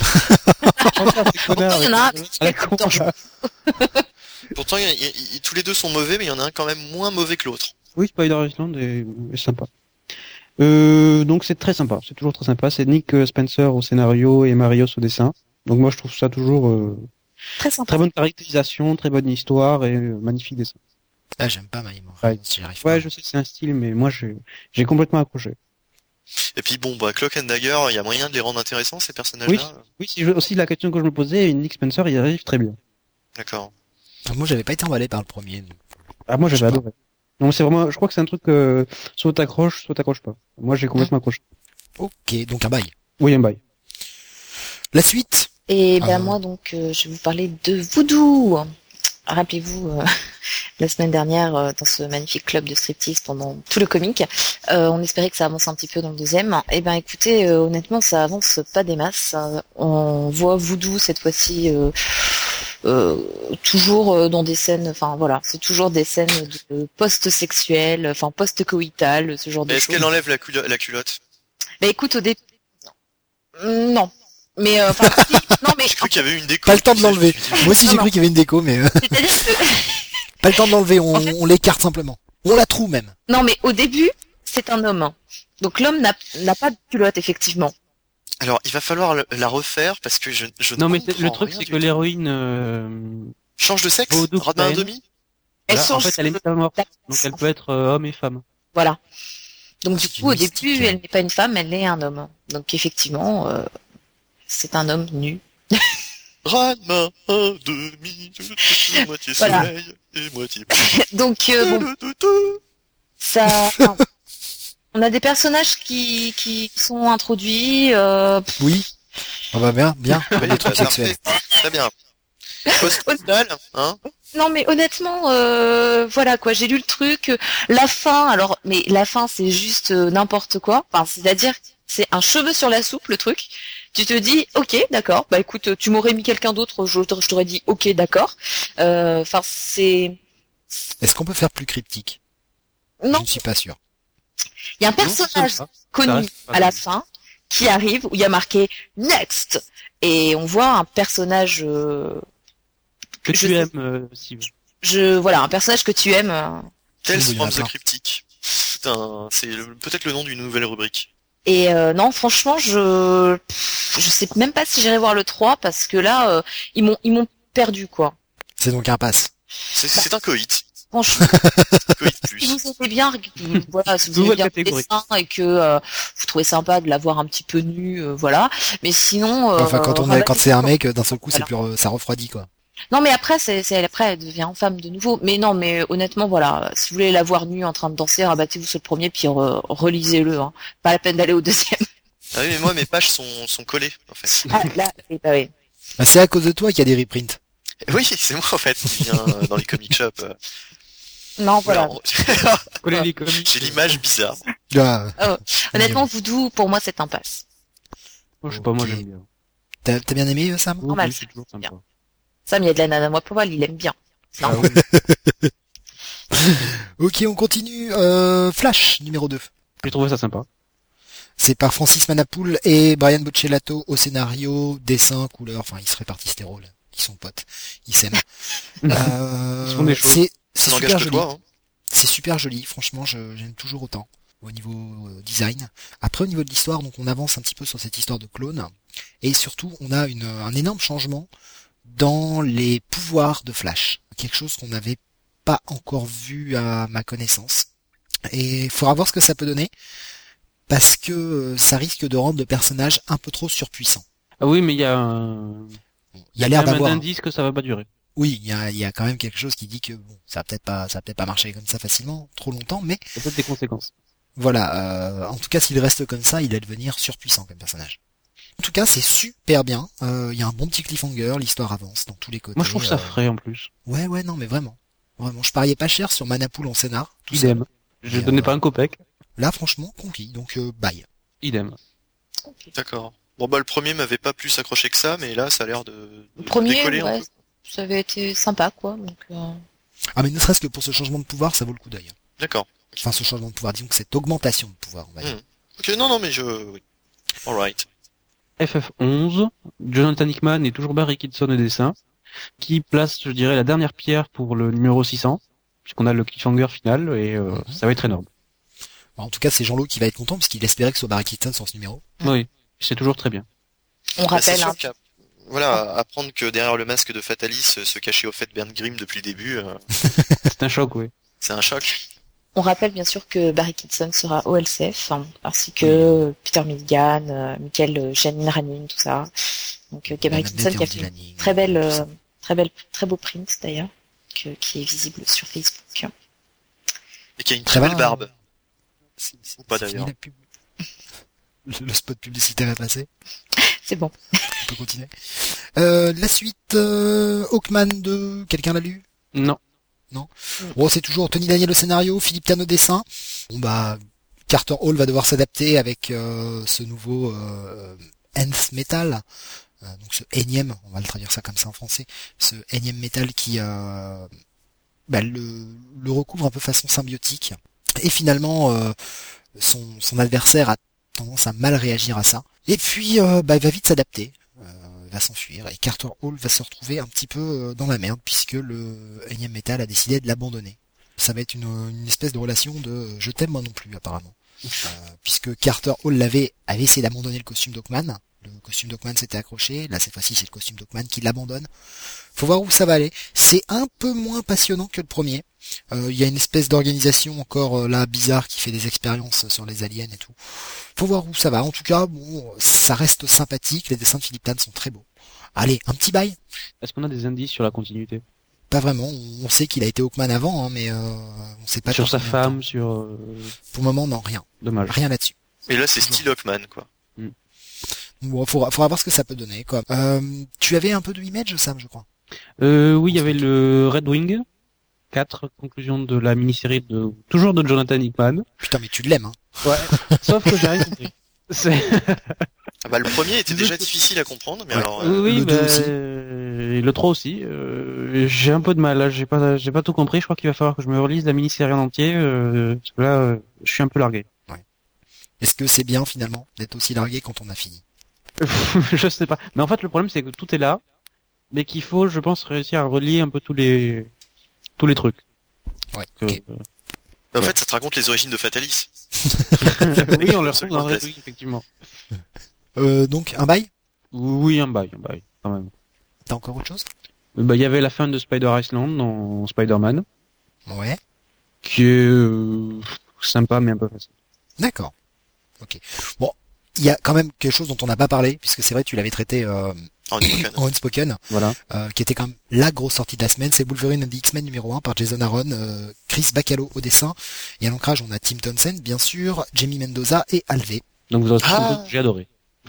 Pourtant, il y en a un qui À la est con, dangereux. là. Pourtant, il y a- il y a- il- tous les deux sont mauvais, mais il y en a un quand même moins mauvais que l'autre. Oui, Spider Island est, est sympa. Euh, donc c'est très sympa, c'est toujours très sympa. C'est Nick euh, Spencer au scénario et Marios au dessin. Donc moi je trouve ça toujours euh, Très sympa. très bonne caractérisation, très bonne histoire et euh, magnifique dessin. Ah, j'aime pas Miles Morales, Ouais. j'y arrive Ouais, pas. je sais que c'est un style, mais moi j'ai j'ai complètement accroché. Et puis bon, bah, Cloak and Dagger, il y a moyen de les rendre intéressants, ces personnages-là. Oui, c'est aussi la question que je me posais. Et Nick Spencer, il arrive très bien. D'accord. Enfin, moi, j'avais pas été emballé par le premier. donc. Ah moi Je sais j'avais pas. adoré. Donc c'est vraiment, je crois que c'est un truc euh, soit t'accroches, soit t'accroches pas. Moi j'ai complètement accroché. Ok, donc un bail. Oui, un bail. La suite. Et ben Ah. moi donc euh, je vais vous parler de Voodoo. Rappelez-vous euh, la semaine dernière euh, dans ce magnifique club de striptease pendant tout le comique, euh, on espérait que ça avance un petit peu dans le deuxième. Et ben écoutez, euh, honnêtement ça avance pas des masses. Euh, on voit Voodoo cette fois-ci euh, euh, toujours euh, dans des scènes, enfin voilà, c'est toujours des scènes de post-sexuelles, enfin post-coïtales, ce genre de Mais est-ce choses. qu'elle enlève la, culo- la culotte? Bah écoute au début, non. Mais euh, enfin, si, non mais J'ai cru qu'il y avait eu une déco. Pas le temps de tu sais, l'enlever. je me suis dit, Moi aussi, Non, j'ai non. cru qu'il y avait une déco, mais euh, c'est-à-dire que pas le temps de l'enlever. On, En fait- on l'écarte simplement. On la trouve même. non mais au début c'est un homme. Donc l'homme n'a n'a pas de culotte effectivement. Alors, il va falloir le- la refaire parce que je, je Non ne mais c'est- le comprends truc rien c'est du que tout. l'héroïne, euh, Change de sexe? Vaudou Radin un Crane. demi? Elle voilà, en change fait elle est de- métamorphe, d'axe, donc elle en peut fait. être euh, homme et femme. Voilà. Donc du C'est coup au une mystique, début hein. elle n'est pas une femme, elle est un homme. Donc effectivement euh, c'est un homme nu. Radin un demi, moitié Voilà. soleil et moitié Donc euh, bon ça. enfin, on a des personnages qui qui sont introduits. Euh, pff, Oui. On va bien, bien. Oui, Des trucs bah, sexuels. parfait. Très bien. Post-finale, hein? Non mais honnêtement, euh, voilà quoi, j'ai lu le truc, euh, la fin, alors mais la fin c'est juste euh, n'importe quoi, enfin c'est-à-dire c'est un cheveu sur la soupe le truc. Tu te dis ok d'accord, bah écoute tu m'aurais mis quelqu'un d'autre, je, je t'aurais dit ok d'accord. Euh, Enfin c'est Est-ce qu'on peut faire plus cryptique? Je non, ne suis pas sûr. il y a un Non, c'est personnage sympa. Ça connu reste pas à la mal. fin qui arrive où il y a marqué next et on voit un personnage euh, Que je tu sais- aimes, euh, Steve. je voilà un personnage que tu aimes. euh, Tales Oui, il y en a from the plein. Cryptic. C'est un, c'est le- peut-être le nom d'une nouvelle rubrique. Et euh, non, franchement, je pff, je sais même pas si j'irai voir le trois parce que là, euh, ils m'ont ils m'ont perdu quoi. C'est donc un pass. C'est, c'est un coït. Franchement, Coït si plus. vous aimez bien, voilà, si vous aimez Nouvelle bien le catégorie. dessin et que euh, vous trouvez sympa de la voir un petit peu nue, euh, voilà. Mais sinon, euh, Enfin, quand on est, rabattez- quand c'est un mec, d'un seul coup, c'est Voilà. plus, re- ça refroidit, quoi. Non, mais après, c'est c'est après, elle devient femme de nouveau. Mais non, mais honnêtement, voilà, si vous voulez la voir nue en train de danser, rabattez-vous sur le premier puis re- relisez-le. Hein. Pas la peine d'aller au deuxième. Ah oui, mais moi, mes pages sont, sont collées, en fait. Ah, là, eh ben oui. Bah, c'est à cause de toi qu'il y a des reprints. Oui, c'est moi, en fait, qui viens euh, dans les comic shops. euh. Non, voilà. Voilà. Coller les comics. J'ai l'image bizarre. Ah, Honnêtement, Voodoo, pour moi, c'est un passe. Moi, je sais pas, moi Ok. j'aime bien. t'as, t'as bien aimé, euh, Sam? Oui, Normal, oui, c'est toujours sympa. Sam, il y a de la nana moi pour moi, il aime bien. Ah Non. oui. Ok, on continue. Euh, Flash, numéro deux. J'ai trouvé ça sympa. C'est par Francis Manapoul et Brian Boccellato au scénario, dessin, couleur, enfin, ils se répartissent les rôles. Ils sont potes. Ils s'aiment. Euh, Ils se font des choses. c'est, Ça c'est n'engage super que joli. toi, hein. C'est super joli, franchement, je, j'aime toujours autant au niveau euh, design. Après, au niveau de l'histoire, donc on avance un petit peu sur cette histoire de clone, et surtout, on a une, un énorme changement dans les pouvoirs de Flash, quelque chose qu'on n'avait pas encore vu à ma connaissance. Et il faudra voir ce que ça peut donner, parce que euh, ça risque de rendre le personnage un peu trop surpuissant. Ah oui, mais il y a un... Il y a l'air quand même d'avoir... un indice que ça va pas durer. Oui, il y a, il y a quand même quelque chose qui dit que bon, ça va peut-être pas, ça va peut-être pas marcher comme ça facilement, trop longtemps, mais Ça peut être des conséquences. voilà, euh, en tout cas, s'il reste comme ça, il va devenir surpuissant comme personnage. En tout cas, c'est super bien. Euh, Il y a un bon petit cliffhanger, l'histoire avance dans tous les côtés. Moi, je trouve ça euh, frais en plus. Ouais, ouais, non, mais vraiment. Vraiment, je pariais pas cher sur Manapool en scénar. tout Idem. Je Et, donnais euh, pas un copec. Là, franchement, conquis. Donc, euh, bye. Idem. Ok. D'accord. Bon bah le premier m'avait pas plus accroché que ça, mais là ça a l'air de, de Le premier, décoller un ouais, peu. ça avait été sympa, quoi. Donc, euh... Ah, mais ne serait-ce que pour ce changement de pouvoir, ça vaut le coup d'œil. D'accord. Enfin, ce changement de pouvoir, disons que cette augmentation de pouvoir, on va dire. Hmm. Ok, non, non, mais je... Oui. Alright. F F onze, Jonathan Hickman et toujours Barry Kitson au dessin, qui place, je dirais, la dernière pierre pour le numéro six cents, puisqu'on a le cliffhanger final, et euh, Mhm. ça va être énorme. Bon, en tout cas, c'est Jean-Loup qui va être content, puisqu'il espérait que ce soit Barry Keaton sur ce numéro. Oui, c'est toujours très bien. on Bah, c'est rappelle, sûr hein, qu'à- Voilà, apprendre que derrière le masque de Fatalis se se cachait au fait Bernd Grimm depuis le début, euh, C'est un choc, oui. c'est un choc. on rappelle bien sûr que Barry Kitson sera au L C F, hein, ainsi que Peter Milligan, euh, Michael euh, Janine Ranin, tout ça. Donc euh, Barry Kitson qui a fait une très belle, euh, très belle, très beau print d'ailleurs, que- qui est visible sur Facebook. Et qui a une Ça très va, belle barbe. C'est- c'est- Ou pas, c'est d'ailleurs. fini, la pub. Le, le spot publicitaire est passé. C'est bon. On peut continuer. Euh, la suite, euh, Hawkman deux, quelqu'un l'a lu? Non. Bon, c'est toujours Tony Daniel au scénario, Philippe Kahn au dessin. Bon bah, Carter Hall va devoir s'adapter avec euh, ce nouveau euh, Nth Metal, euh, donc ce énième, on va le traduire ça comme ça en français, ce énième métal qui euh, bah, le, le recouvre un peu façon symbiotique. Et finalement, euh, son, son adversaire a tendance à mal réagir à ça. Et puis, euh, bah, il va vite s'adapter. Euh, va s'enfuir et Carter Hall va se retrouver un petit peu euh, dans la merde puisque le énième métal a décidé de l'abandonner. Ça va être une, une espèce de relation de euh, je t'aime moi non plus apparemment. Euh, puisque Carter Hall l'avait avait essayé d'abandonner le costume d'Hawkman. Le costume d'Hawkman s'était accroché. Là cette fois-ci c'est le costume d'Hawkman qui l'abandonne. Faut voir où ça va aller. C'est un peu moins passionnant que le premier. Euh, Il y a une espèce d'organisation encore euh, là bizarre qui fait des expériences sur les aliens et tout. Faut voir où ça va. En tout cas, bon, ça reste sympathique. Les dessins de Philippe Tan sont très beaux. Allez, un petit bail. Est-ce qu'on a des indices sur la continuité? Pas vraiment. On sait qu'il a été Hawkman avant, hein, mais euh, on sait pas Sur pour sa combien de femme, temps. sur... euh, Pour le moment, non, rien. Dommage. Rien là-dessus. Et là c'est style Hawkman, quoi. Bon, faudra, faudra voir ce que ça peut donner. Quoi. Euh, tu avais un peu de image, Sam, je crois. Euh, oui, il y avait le Red Wing, quatre, conclusion de la mini-série de, toujours de Jonathan Hickman. Putain, mais tu l'aimes, hein. Ouais. Sauf que j'ai rien compris. C'est... Ah bah le premier était déjà difficile à comprendre, mais Ouais. alors... euh, oui, le deux bah, aussi. euh, et le trois aussi. Euh, j'ai un peu de mal, là. J'ai pas, j'ai pas tout compris. Je crois qu'il va falloir que je me relise la mini-série en entier, euh, parce que là, euh, je suis un peu largué. Est-ce que c'est bien, finalement, d'être aussi largué quand on a fini? Je sais pas. Mais en fait, le problème, c'est que tout est là, mais qu'il faut, je pense, réussir à relier un peu tous les, tous les trucs. Ouais, Que- ok. En fait ça te raconte les origines de Fatalis. oui, on le retrouve Absolument dans Red classe. Wing, effectivement. Euh, donc, un bail? Oui, un bail, un bail, quand même. T'as encore autre chose? Euh, Bah, il y avait la fin de Spider Island dans Spider-Man, Ouais. qui est euh, sympa, mais un peu facile. D'accord. Ok. Bon, il y a quand même quelque chose dont on n'a pas parlé, puisque c'est vrai, tu l'avais traité euh, En Unspoken. en Unspoken, Voilà. euh, qui était quand même la grosse sortie de la semaine. C'est Wolverine and the X-Men numéro un par Jason Aaron, euh, Chris Bacalo au dessin. Et à l'ancrage, on a Tim Townsend, bien sûr, Jamie Mendoza et Alvé. Donc vous aurez tout Ah. compris, j'ai adoré.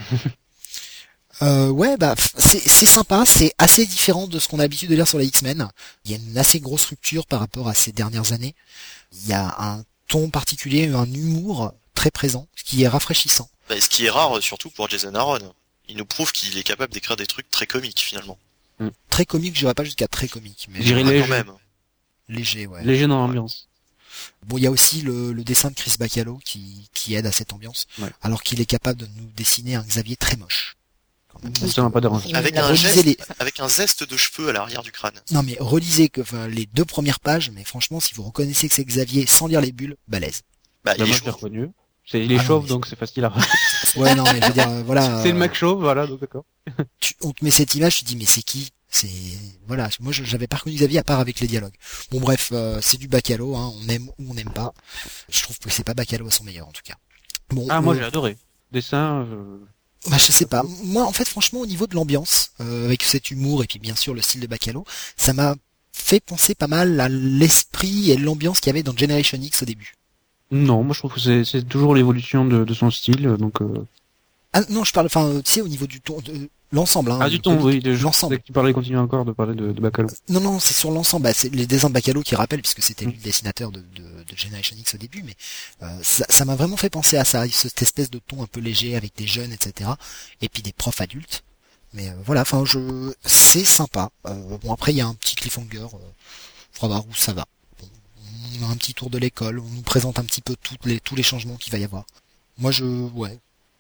Euh, ouais, bah, f- c'est c'est sympa, c'est assez différent de ce qu'on a l'habitude de lire sur les X-Men. Il y a une assez grosse rupture par rapport à ces dernières années. Il y a un ton particulier, un humour très présent, ce qui est rafraîchissant. Bah, ce qui est rare surtout pour Jason Aaron. Il nous prouve qu'il est capable d'écrire des trucs très comiques finalement. Très comique, j'irai pas jusqu'à très comique, mais Je dirais Ah, léger. quand même. léger, ouais. Léger dans l'ambiance. Bon, il y a aussi le, le dessin de Chris Bacalo qui, qui aide à cette ambiance, Ouais. alors qu'il est capable de nous dessiner un Xavier très moche. Quand même. Ça m'a pas dérangé. Il Avec l'a un Relisez geste, les, avec un zeste de cheveux à l'arrière du crâne. non mais relisez que, enfin, les deux premières pages, mais franchement, si vous reconnaissez que c'est Xavier sans lire les bulles, balèze. Bah, Bah, il est moi, je l'ai chauve. reconnu. C'est, il est Ah non, chauve, mais donc c'est facile à... Ouais, non, mais je veux dire, euh, voilà. c'est le euh, mec chauve, voilà, donc d'accord. tu- on te met cette image, tu te dis, mais c'est qui? C'est, voilà. Moi, je, j'avais pas reconnu Xavier à part avec les dialogues. Bon, bref, euh, c'est du Bacalo, hein. On aime ou on n'aime pas. Je trouve que c'est pas Bacalo à son meilleur, en tout cas. Bon, Ah, moi euh, j'ai adoré. Dessin, euh... bah, je sais pas. Moi, en fait, franchement, au niveau de l'ambiance, euh, avec cet humour et puis bien sûr le style de Bacalo, ça m'a fait penser pas mal à l'esprit et l'ambiance qu'il y avait dans Generation X au début. non, moi je trouve que c'est, c'est toujours l'évolution de, de son style, donc euh... Ah non, je parle, enfin, euh, tu sais, au niveau du ton, de, L'ensemble, hein. Ah, le du ton, comic- oui, de, je l'ensemble. pensais que tu parlais, continue encore de parler de, de Bacalo. Non, non, c'est sur l'ensemble. Bah, c'est les dessins de Bacalo qui rappellent, puisque c'était Mm. lui le dessinateur de, de, de Generation X au début, mais euh, ça ça m'a vraiment fait penser à ça, cette espèce de ton un peu léger avec des jeunes, et cetera. Et puis des profs adultes. Mais euh, voilà, enfin, je, c'est sympa. Euh, bon, après, il y a un petit cliffhanger. Euh, faudra voir où ça va. Bon, on a un petit tour de l'école, on nous présente un petit peu toutes les, tous les changements qu'il va y avoir. Moi, je, ouais,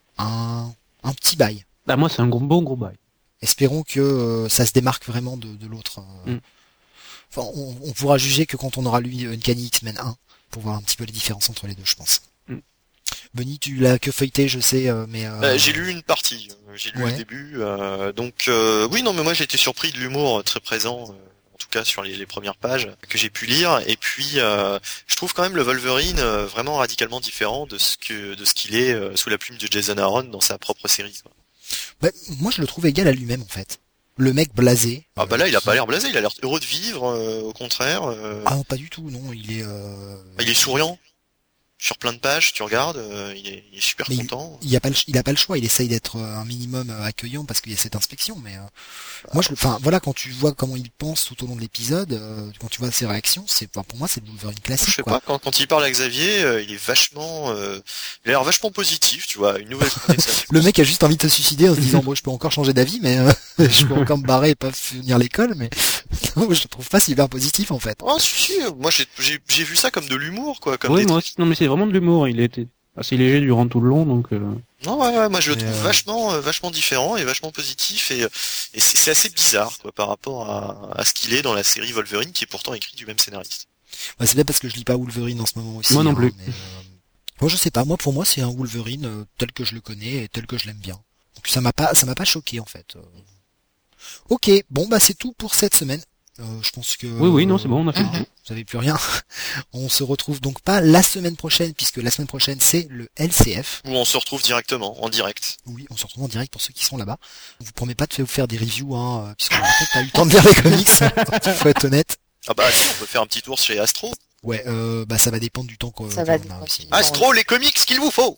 un, un petit bail. Bah, moi, c'est un gros, bon gros bail. Espérons que euh, ça se démarque vraiment de, de l'autre. euh. Mm. Enfin, on, on pourra juger que quand on aura lu Uncanny X-Men un, pour voir un petit peu les différences entre les deux, je pense. Mm. Benny, tu l'as que feuilleté, je sais, euh, mais... euh, Euh, j'ai lu une partie, euh, j'ai lu Ouais. le début, euh, donc euh, oui non mais moi j'ai été surpris de l'humour euh, très présent, euh, en tout cas sur les, les premières pages que j'ai pu lire, et puis euh, je trouve quand même le Wolverine euh, vraiment radicalement différent de ce que de ce qu'il est euh, sous la plume de Jason Aaron dans sa propre série, quoi. bah, moi, je le trouve égal à lui-même, en fait. Le mec blasé. Ah bah là euh, il a qui- pas l'air blasé, il a l'air heureux de vivre, euh, au contraire, euh, Ah non, pas du tout, non, il est... euh, il est souriant. Sur plein de pages, tu regardes, euh, il, est, il est super Mais content. Il a pas le, il a pas le choix, il essaye d'être euh, un minimum euh, accueillant parce qu'il y a cette inspection, mais euh, moi je, enfin voilà, quand tu vois comment il pense tout au long de l'épisode, euh, quand tu vois ses réactions, c'est, enfin, pour moi c'est le Wolverine Je classique, sais quoi. pas, quand, quand il parle à Xavier, euh, il est vachement, euh, il a l'air vachement positif, tu vois, une nouvelle connaissance. Le mec a juste envie de se suicider en se disant bon, je peux encore changer d'avis, mais euh, je peux encore me barrer et pas finir l'école, mais non, je le trouve pas super positif en fait. Oh si si, moi j'ai j'ai j'ai vu ça comme de l'humour, quoi, comme Oui, des moi aussi. Non, mais c'est vraiment de l'humour. Il était assez léger durant tout le long, donc. Euh... Non, ouais, ouais, moi je le Mais, trouve euh, vachement, euh, vachement différent et vachement positif, et, et c'est c'est assez bizarre, quoi, par rapport à, à ce qu'il est dans la série Wolverine, qui est pourtant écrit du même scénariste. Ouais, c'est peut-être parce que je lis pas Wolverine en ce moment aussi. Moi non hein, plus. mais, euh, moi je sais pas, moi pour moi c'est un Wolverine euh, tel que je le connais et tel que je l'aime bien. Donc ça m'a pas, ça m'a pas choqué en fait. Euh, Ok, bon bah c'est tout pour cette semaine. Euh, je pense que Oui, oui, non, c'est bon, on a fait le hein, tour. vous avez plus rien. On se retrouve donc pas la semaine prochaine puisque la semaine prochaine c'est le L C F. Où on se retrouve directement, en direct. Oui, on se retrouve en direct pour ceux qui sont là-bas. On vous promet pas de vous faire des reviews hein, euh, puisqu'on a peut-être pas eu le temps de lire les comics. Il faut être honnête. Ah bah si, on peut faire un petit tour chez Astro. Ouais, euh, bah ça va dépendre du temps qu'on Ça va qu'on a dépendre. aussi. Ah, Astro, les comics qu'il vous faut.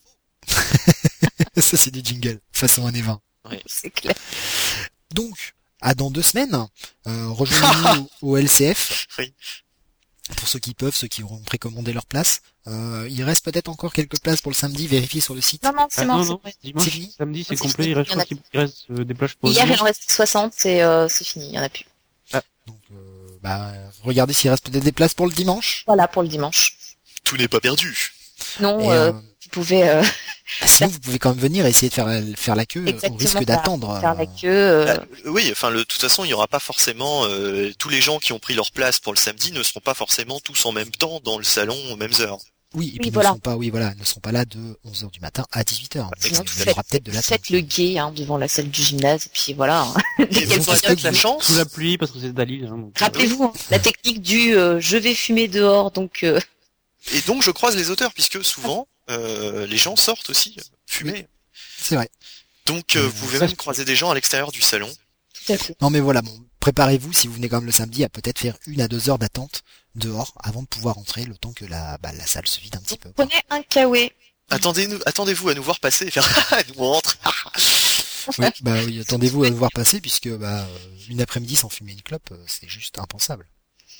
Ça c'est du jingle façon années vingt. C'est clair. Donc, à dans deux semaines, euh, rejoignez-nous au, au L C F. Oui. Pour ceux qui peuvent, ceux qui auront précommandé leur place. Euh, il reste peut-être encore quelques places pour le samedi, vérifiez sur le site. Non, non, c'est Ah, mort, non, c'est non, vrai. dimanche, C'est fini samedi, c'est C'est complet. fini, Il reste, il y je en a crois qu'il reste euh, des plages pour Hier, il dimanche. en reste soixante, c'est euh, c'est fini, il y en a plus. Donc, euh, bah, regardez s'il reste peut-être des places pour le dimanche. Voilà pour le dimanche. Tout n'est pas perdu. Non, Et, euh, euh, vous pouvez euh, sinon, vous pouvez quand même venir et essayer de faire, faire la queue euh, au exactement risque faire- d'attendre. faire euh, la queue. euh, Bah, oui, enfin, le, de toute façon, il y aura pas forcément euh, tous les gens qui ont pris leur place pour le samedi ne seront pas forcément tous en même temps dans le salon aux mêmes heures. Oui, et Oui, puis voilà. ne sont pas, oui, voilà, ne sont pas là de onze heures du matin à dix-huit heures. Sinon, il vous y faites, aura peut-être de vous l'attente. faites le guet hein, devant la salle du gymnase, et puis voilà. hein. Et Ils ont vous avez fait de la que- chance. Sous la pluie, parce que c'est Dali. Hein, donc, euh, Rappelez-vous, hein, la technique du euh, je vais fumer dehors, donc euh, Et donc je croise les auteurs puisque souvent euh, les gens sortent aussi euh, fumer. C'est vrai. Donc euh, Euh, vous pouvez ça, même c'est- croiser des gens à l'extérieur du salon. tout à fait. Non mais voilà, bon, préparez-vous si vous venez quand même le samedi à peut-être faire une à deux heures d'attente dehors avant de pouvoir entrer le temps que la, bah, la salle se vide un petit peu. Prenez un kawaii. Attendez-nous, attendez-vous à nous voir passer et faire ah, nous on rentre. Oui, bah oui, attendez-vous à nous voir passer puisque bah euh, une après-midi sans fumer une clope, euh, c'est juste impensable.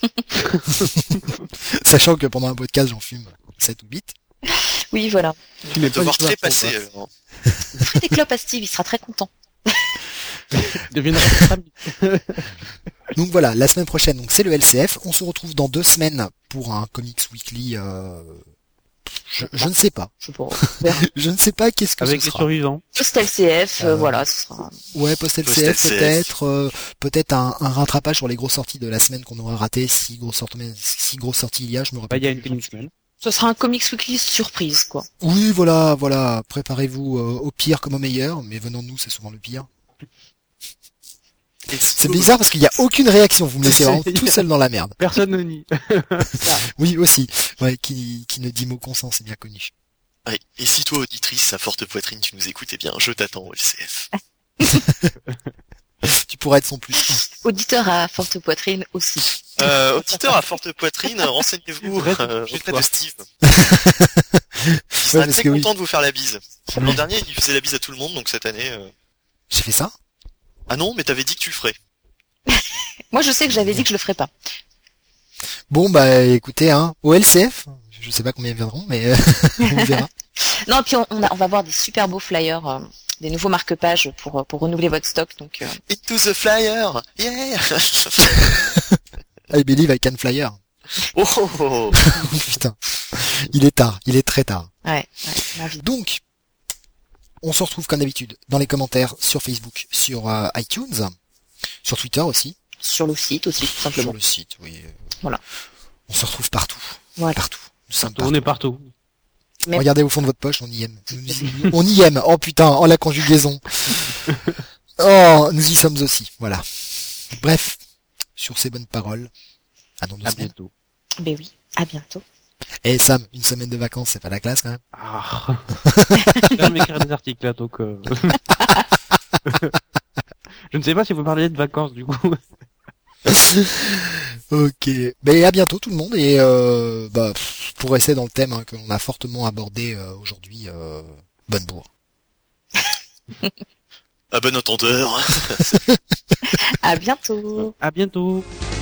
Sachant que pendant un podcast j'en fume sept ou huit. Oui, voilà. tu n'es De voir du tout là très pour, passer. euh, alors. Faites des clopes à Steve, il sera très content. deviendra notre ami. Donc voilà, la semaine prochaine, donc c'est le L C F. On se retrouve dans deux semaines pour un Comics Weekly. Euh... Je, je ne sais pas. Je sais pas. on verra. Je ne sais pas qu'est-ce que Avec ce les sera. survivants. Post-L C F, euh, Euh, voilà, ce sera... Ouais, post-L C F Post-L C F. peut-être, euh, peut-être un, un rattrapage sur les grosses sorties de la semaine qu'on aurait raté. Si grosses sorties, si grosses sorties il y a, je me Bah, rappelle. il y a une plus. une semaine. Ce sera un Comics Weekly surprise, quoi. Oui, voilà, voilà. Préparez-vous euh, au pire comme au meilleur, mais venant de nous, c'est souvent le pire. Et C'est bizarre parce qu'il n'y a aucune réaction. Vous me laissez vraiment C'est- tout seul dans la merde. Personne ne nie. Oui, aussi. Ouais, qui, qui ne dit mot consent, c'est bien connu. Ouais. Et si toi auditrice à forte poitrine tu nous écoutes, eh bien je t'attends au L C F. Tu pourrais être son plus un. Auditeur à forte poitrine aussi. Euh, auditeur à forte poitrine, renseignez-vous Reste euh, chez auprès toi. de Steve. Il sera parce très que oui. content de vous faire la bise. L'an dernier, il faisait la bise à tout le monde, donc cette année, euh, J'ai fait ça? Ah non, mais t'avais dit que tu le ferais. Moi, je sais que j'avais dit que je le ferais pas. Bon, bah écoutez, hein, au L C F, je sais pas combien ils viendront, mais euh, on verra. Non, puis on, on, a, on va voir des super beaux flyers, euh, des nouveaux marque-pages pour pour renouveler votre stock. Donc, euh... Into the flyer, yeah. I believe I can flyer. Oh, oh, oh. Putain, il est tard, il est très tard. ouais, ouais, ma vie. Donc, on se retrouve comme d'habitude dans les commentaires sur Facebook, sur euh, iTunes, sur Twitter aussi. Sur le site aussi, tout simplement. Sur le site, oui. Voilà. On se retrouve partout. Voilà. Partout. Nous sommes On est partout. Mais- Regardez au fond de votre poche, on y aime. Nous- on y aime. Oh putain, oh la conjugaison. Oh, nous y sommes aussi. Voilà. Bref, sur ces bonnes paroles, à dans deux À semaines. bientôt. Ben oui, à bientôt. Eh Sam, une semaine de vacances, c'est pas la classe quand même. Ah. Je vais m'écrire des articles là, donc. Euh... Je ne sais pas si vous parlez de vacances du coup. Ok. Ben à bientôt tout le monde et euh, bah pff, pour rester dans le thème hein, qu'on a fortement abordé euh, aujourd'hui, euh, bonne bourre. À bon entendeur. À bientôt. À bientôt.